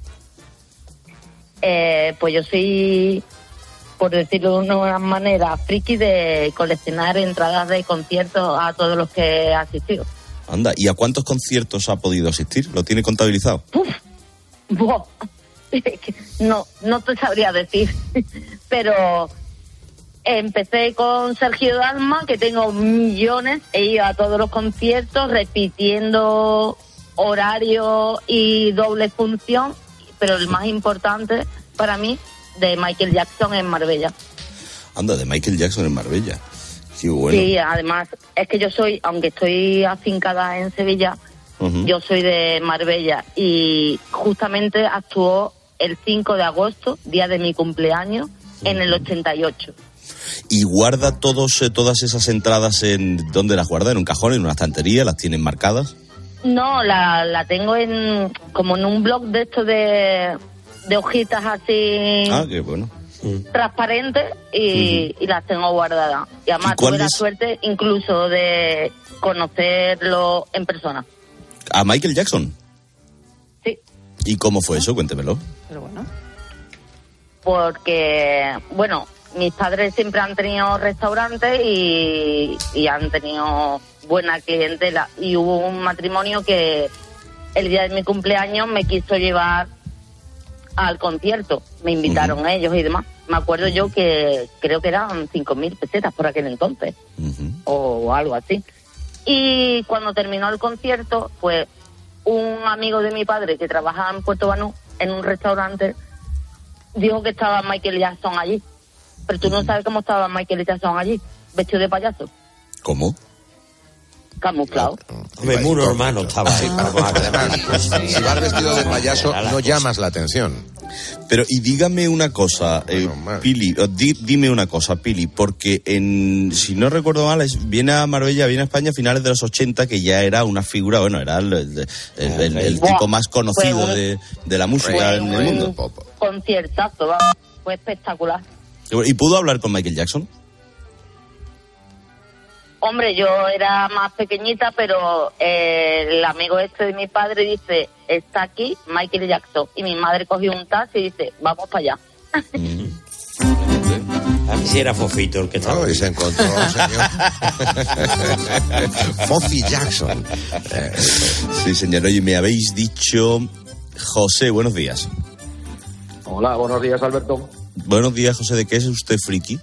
S8: Eh, pues yo soy, por decirlo de una manera, friki de coleccionar entradas de conciertos a todos los que he asistido.
S4: Anda, ¿y a cuántos conciertos ha podido asistir? ¿Lo tiene contabilizado?
S8: Buah, no, no te sabría decir, pero empecé con Sergio Dalma, que tengo millones, he ido a todos los conciertos repitiendo horario y doble función, pero el más importante para mí, de Michael Jackson en Marbella.
S4: Anda, de Michael Jackson en Marbella. Qué bueno.
S8: Sí, además, es que yo soy, aunque estoy afincada en Sevilla,
S4: Ujú.
S8: yo soy de Marbella y justamente actuó el cinco de agosto, día de mi cumpleaños, en el ochenta y ocho.
S4: ¿Y guarda todos, eh, todas esas entradas en... ¿Dónde las guarda? ¿En un cajón, en una estantería? ¿Las tienen marcadas?
S8: No, la, la tengo en como en un blog de esto de, de hojitas así
S4: Ah, qué bueno.
S8: transparentes y, y las tengo guardadas. Y además
S4: ¿Y cuál
S8: tuve la
S4: es?
S8: suerte incluso de conocerlo en persona.
S4: ¿A Michael Jackson?
S8: Sí.
S4: ¿Y cómo fue eso? Cuéntemelo.
S8: Pero bueno. Porque, bueno, mis padres siempre han tenido restaurantes y, y han tenido buena clientela. Y hubo un matrimonio que el día de mi cumpleaños me quiso llevar al concierto. Me invitaron uh-huh. ellos y demás. Me acuerdo yo que creo que eran cinco mil pesetas por aquel entonces. Uh-huh. O algo así. Y cuando terminó el concierto, pues un amigo de mi padre que trabajaba en Puerto Banús, en un restaurante, dijo que estaba Michael Jackson allí. Pero tú no sabes cómo estaba Michael Jackson allí, vestido de payaso.
S4: ¿Cómo?
S8: Camuflado.
S5: Hombre, muy normal no estaba ahí.
S9: Además, si vas vestido de payaso, no llamas la atención.
S4: Pero, y dígame una cosa, eh, Pili, o di, dime una cosa, Pili, porque en, si no recuerdo mal, es, viene a Marbella, viene a España a finales de los ochenta, que ya era una figura, bueno, era el, el, el, el, el tipo más conocido
S8: un,
S4: de, de la música en el mundo.
S8: Conciertazo, vamos, fue espectacular.
S4: ¿Y pudo hablar con Michael Jackson?
S8: Hombre, yo era más pequeñita, pero eh, el amigo este de mi padre dice, está aquí Michael Jackson. Y mi madre cogió un taxi y dice, vamos para allá.
S5: Mm. A mí sí era Fofito el que estaba.
S9: No, y se encontró, señor. Fofi Jackson.
S4: Sí, señor. Oye, me habéis dicho... José, buenos días.
S1: Hola, buenos días, Alberto.
S4: Buenos días, José. ¿De qué es usted friki?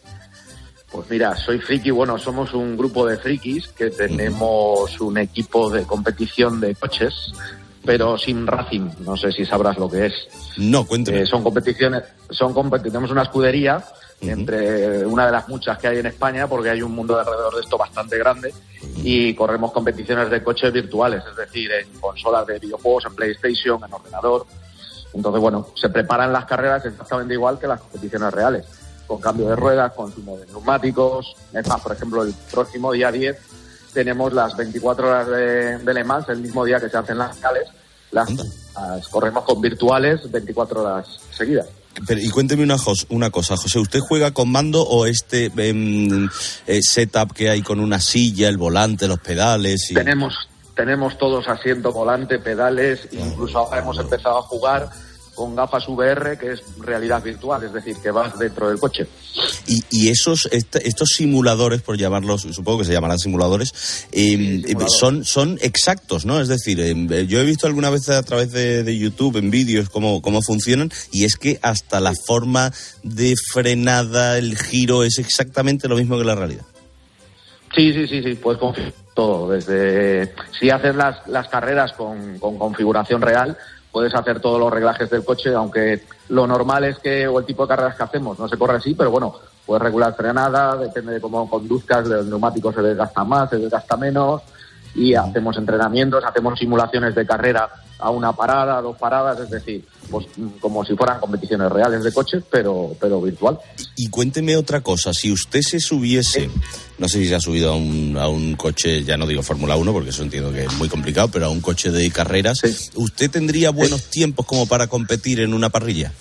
S1: Pues mira, soy friki. Bueno, somos un grupo de frikis que tenemos un equipo de competición de coches, pero sin racing. No sé si sabrás lo que es.
S4: No, cuéntame.
S1: Eh, son competiciones, son competi- tenemos una escudería uh-huh. entre una de las muchas que hay en España, porque hay un mundo alrededor de esto bastante grande, uh-huh. y corremos competiciones de coches virtuales, es decir, en consolas de videojuegos, en PlayStation, en ordenador. Entonces, bueno, se preparan las carreras exactamente igual que las competiciones reales, con cambio de ruedas, consumo de neumáticos. Es más, por ejemplo, el próximo día diez tenemos las veinticuatro horas de, de Le Mans, el mismo día que se hacen las reales, las, las corremos con virtuales veinticuatro horas seguidas.
S4: Pero, y cuénteme una, una cosa, José, ¿usted juega con mando o este eh, eh, setup que hay con una silla, el volante, los pedales? Y...
S1: Tenemos, tenemos todos asiento, volante, pedales, incluso ahora hemos empezado a jugar con gafas V R, que es realidad virtual, es decir, que vas dentro del coche.
S4: Y, y esos est- estos simuladores, por llamarlos, supongo que se llamarán simuladores, eh, sí, son son exactos, ¿no? Es decir, eh, yo he visto alguna vez a través de, de YouTube, en vídeos, cómo, cómo funcionan, y es que hasta la forma de frenada, el giro, es exactamente lo mismo que la realidad.
S1: Sí, sí, sí, sí, puedes configurar todo. Desde si haces las, las carreras con, con configuración real, puedes hacer todos los reglajes del coche, aunque lo normal es que, o el tipo de carreras que hacemos, no se corre así, pero bueno, puedes regular frenada, depende de cómo conduzcas, de los neumáticos se desgasta más, se desgasta menos, y hacemos entrenamientos, hacemos simulaciones de carrera a una parada, a dos paradas, es decir, pues como si fueran competiciones reales de coches, pero pero virtual.
S4: Y, y cuénteme otra cosa, si usted se subiese, no sé si se ha subido a un, a un coche, ya no digo Fórmula uno, porque eso entiendo que es muy complicado, pero a un coche de carreras, sí. ¿usted tendría buenos tiempos como para competir en una parrilla?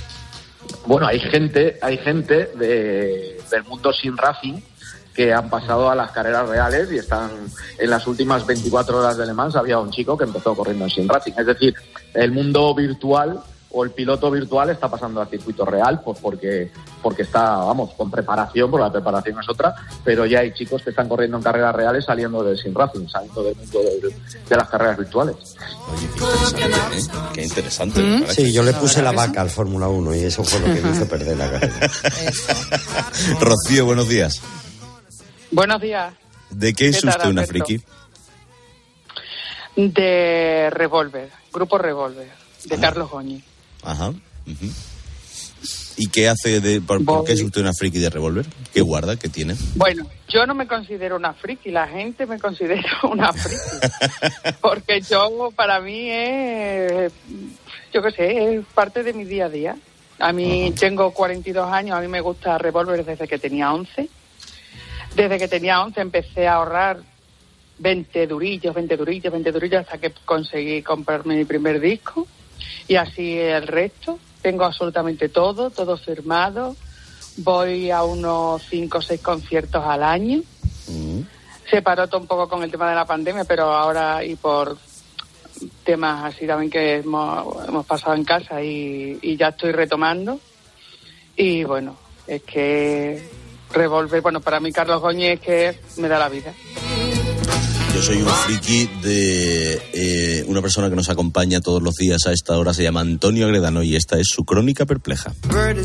S1: Bueno, hay gente, hay gente de, del mundo sin racing que han pasado a las carreras reales y están en las últimas veinticuatro horas de Le Mans. Había un chico que empezó corriendo en Sim Racing. Es decir, el mundo virtual o el piloto virtual está pasando al circuito real, pues porque porque está, vamos, con preparación, porque la preparación es otra, pero ya hay chicos que están corriendo en carreras reales saliendo del Sim Racing, saliendo del mundo de, de las carreras virtuales.
S4: Oye, qué interesante, ¿eh? Qué interesante.
S5: ¿Mm? Sí, yo le puse la vaca al Fórmula uno y eso fue lo que me hizo perder la carrera.
S4: Rocío, buenos días.
S17: Buenos días.
S4: ¿De qué es
S17: ¿Qué tal,
S4: usted una
S17: Alberto?
S4: friki?
S17: De Revolver, Grupo Revolver, de ah. Carlos Goñi.
S4: Ajá. Uh-huh. ¿Y qué hace de, por, por qué es usted una friki de Revolver? ¿Qué guarda? ¿Qué tiene?
S17: Bueno, yo no me considero una friki, la gente me considera una friki. Porque yo, para mí, es, yo qué sé, es parte de mi día a día. A mí uh-huh. tengo cuarenta y dos años, a mí me gusta Revolver desde que tenía once. Desde que tenía once empecé a ahorrar veinte durillos, veinte durillos, veinte durillos hasta que conseguí comprarme mi primer disco. Y así el resto. Tengo absolutamente todo, todo firmado. Voy a unos cinco o seis conciertos al año. Mm. Se paró todo un poco con el tema de la pandemia, pero ahora y por temas así también que hemos, hemos pasado en casa y, y ya estoy retomando. Y bueno, es que... Revolver, bueno, para mí Carlos Goñi es que me da la vida.
S4: Yo soy un friki de eh, una persona que nos acompaña todos los días a esta hora, se llama Antonio Agredano y esta es su crónica perpleja.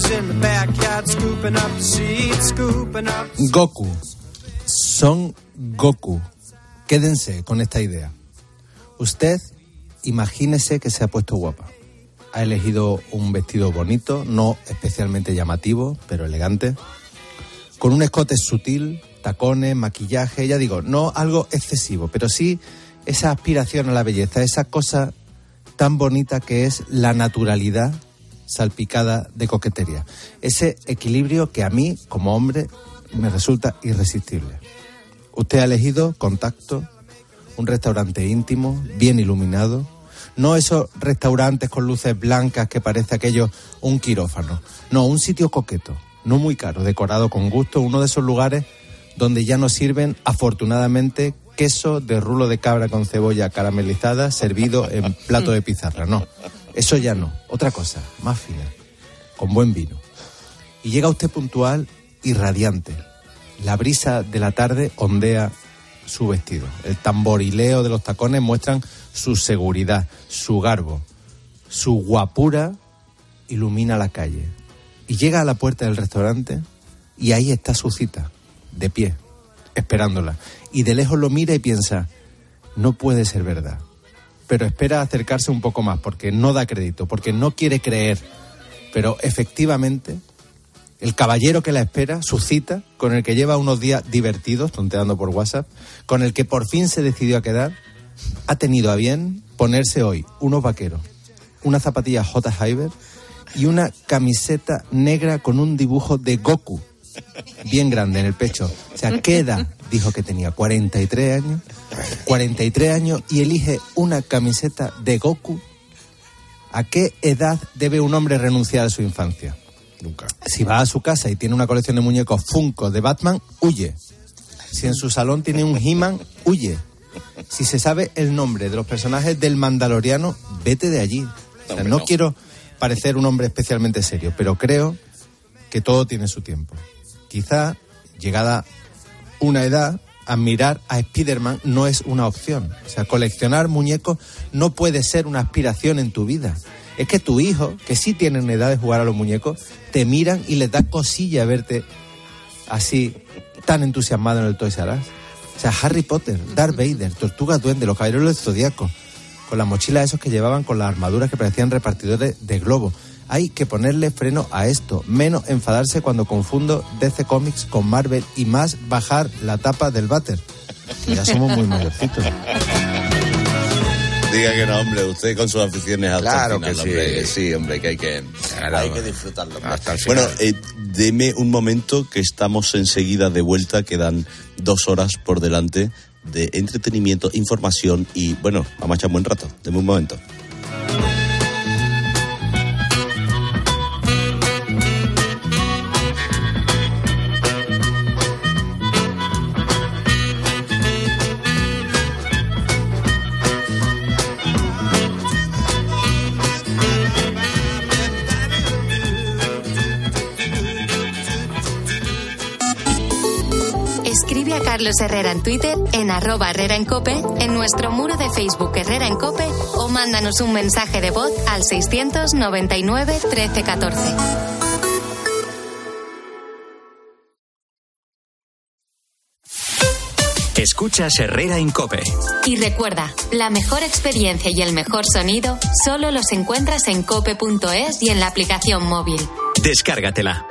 S18: Goku. Son Goku. Quédense con esta idea. Usted, imagínese que se ha puesto guapa. Ha elegido un vestido bonito, no especialmente llamativo, pero elegante. Con un escote sutil, tacones, maquillaje, ya digo, no algo excesivo, pero sí esa aspiración a la belleza, esa cosa tan bonita que es la naturalidad salpicada de coquetería. Ese equilibrio que a mí, como hombre, me resulta irresistible. Usted ha elegido contacto, un restaurante íntimo, bien iluminado, no esos restaurantes con luces blancas que parece aquello un quirófano, no, un sitio coqueto. No muy caro, decorado con gusto, uno de esos lugares donde ya no sirven, afortunadamente, queso de rulo de cabra con cebolla caramelizada servido en plato de pizarra. No, eso ya no. Otra cosa, más fina, con buen vino. Y llega usted puntual y radiante. La brisa de la tarde ondea su vestido. El tamborileo de los tacones muestran su seguridad, su garbo. Su guapura ilumina la calle. Y llega a la puerta del restaurante y ahí está su cita, de pie, esperándola. Y de lejos lo mira y piensa, no puede ser verdad. Pero espera acercarse un poco más porque no da crédito, porque no quiere creer. Pero efectivamente, el caballero que la espera, su cita, con el que lleva unos días divertidos, tonteando por WhatsApp, con el que por fin se decidió a quedar, ha tenido a bien ponerse hoy unos vaqueros, una zapatilla J. Hyber y una camiseta negra con un dibujo de Goku bien grande en el pecho. O sea, ¿qué edad dijo que tenía? ¿cuarenta y tres años? cuarenta y tres años y elige una camiseta de Goku. ¿A qué edad debe un hombre renunciar a su infancia?
S9: Nunca.
S18: Si va a su casa y tiene una colección de muñecos Funko de Batman, huye. Si en su salón tiene un He-Man, huye. Si se sabe el nombre de los personajes del Mandaloriano, vete de allí. O sea, no quiero parecer un hombre especialmente serio, pero creo que todo tiene su tiempo. Quizá, llegada una edad, admirar a Spiderman no es una opción. O sea, coleccionar muñecos no puede ser una aspiración en tu vida. Es que tu hijo, que sí tienen edad de jugar a los muñecos, te miran y les da cosilla verte así, tan entusiasmado en el Toys R Us. O sea, Harry Potter, Darth Vader, Tortuga Duende, los Caballeros del Zodíaco, con las mochilas esos que llevaban con las armaduras que parecían repartidores de globo. Hay que ponerle freno a esto, menos enfadarse cuando confundo D C Comics con Marvel y más bajar la tapa del váter. Que ya somos muy mayorcitos.
S4: Diga que no, hombre, usted con sus aficiones hasta
S9: Claro
S4: el final,
S9: que sí.
S4: hombre, que sí, hombre, que hay que,
S9: Claro.
S4: hay que disfrutarlo. hombre.
S9: Hasta el final.
S4: Bueno, eh, deme un momento que estamos enseguida de vuelta, quedan dos horas por delante de entretenimiento, información y, bueno, vamos a echar un buen rato. Deme un momento.
S3: Escribe a Carlos Herrera en Twitter, en arroba Herrera en Cope, en nuestro muro de Facebook Herrera en Cope o mándanos un mensaje de voz al seiscientos noventa y nueve trece catorce.
S2: Escuchas Herrera en Cope.
S3: Y recuerda, la mejor experiencia y el mejor sonido solo los encuentras en cope punto es y en la aplicación móvil.
S2: Descárgatela.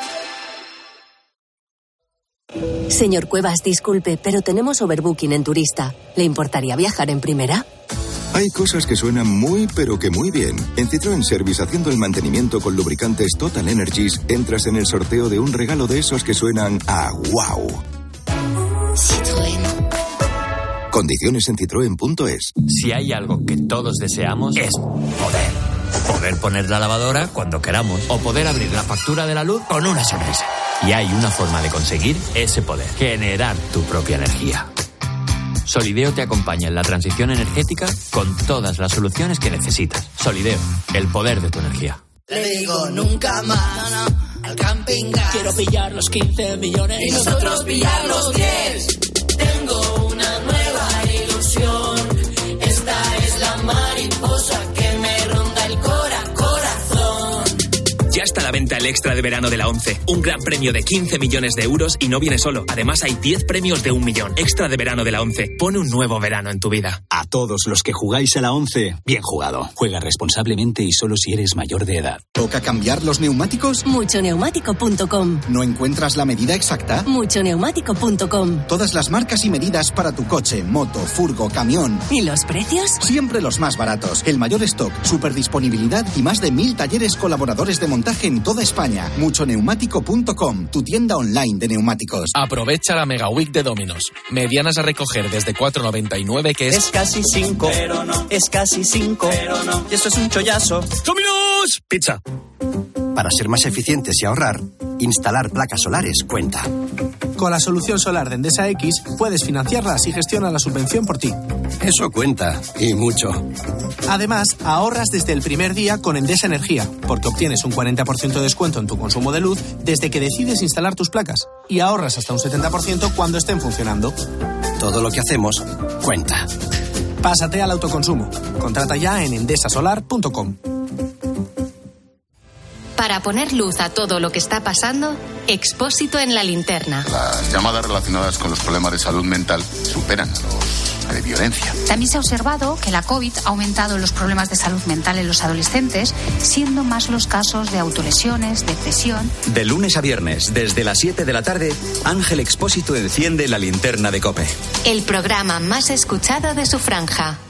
S6: Señor Cuevas, disculpe, pero tenemos overbooking en turista. ¿Le importaría viajar en primera?
S19: Hay cosas que suenan muy, pero que muy bien. En Citroën Service, haciendo el mantenimiento con lubricantes Total Energies, entras en el sorteo de un regalo de esos que suenan a wow.
S3: Citroën.
S19: Condiciones en citroen punto es.
S20: Si hay algo que todos deseamos es poder. Poder poner la lavadora cuando queramos o poder abrir la factura de la luz con una sonrisa. Y hay una forma de conseguir ese poder: generar tu propia energía. Solideo te acompaña en la transición energética con todas las soluciones que necesitas. Solideo, el poder de tu energía.
S21: Le digo nunca más no, no, al camping gas. Quiero pillar los quince millones y nosotros pillar los diez. Tengo una nueva ilusión. Esta es la mariposa que me ronda el cora, corazón.
S22: Ya está a la venta el extra de verano de la ONCE. Un gran premio de quince millones de euros y no viene solo. Además hay diez premios de un millón. Extra de verano de la ONCE. Pone un nuevo verano en tu vida.
S23: A todos los que jugáis a la ONCE, bien jugado. Juega responsablemente y solo si eres mayor de edad.
S25: ¿Toca cambiar los neumáticos?
S6: mucho neumático punto com.
S25: ¿No encuentras la medida exacta?
S6: mucho neumático punto com.
S25: Todas las marcas y medidas para tu coche, moto, furgo, camión.
S6: ¿Y los precios?
S25: Siempre los más baratos. El mayor stock, superdisponibilidad y más de mil talleres colaboradores de montaje en toda España. mucho neumático punto com, tu tienda online de neumáticos.
S26: Aprovecha la Mega Week de Domino's. Medianas a recoger desde cuatro noventa y nueve, que es...
S29: Es casi cinco, pero no. Es casi cinco, pero no. Y eso es un chollazo.
S26: ¡Domino's! Pizza.
S15: Para ser más eficientes y ahorrar, instalar placas solares cuenta.
S7: Con la solución solar de Endesa X puedes financiarlas y gestionar la subvención por ti.
S10: Eso cuenta, y mucho.
S7: Además, ahorras desde el primer día con Endesa Energía, porque obtienes un cuarenta por ciento de descuento en tu consumo de luz desde que decides instalar tus placas, y ahorras hasta un setenta por ciento cuando estén funcionando.
S10: Todo lo que hacemos cuenta.
S7: Pásate al autoconsumo. Contrata ya en endesa solar punto com.
S3: Para poner luz a todo lo que está pasando, Expósito en la linterna.
S11: Las llamadas relacionadas con los problemas de salud mental superan a los de violencia.
S12: También se ha observado que la COVID ha aumentado los problemas de salud mental en los adolescentes, siendo más los casos de autolesiones, depresión.
S2: De lunes a viernes, desde las siete de la tarde, Ángel Expósito enciende la linterna de COPE.
S3: El programa más escuchado de su franja.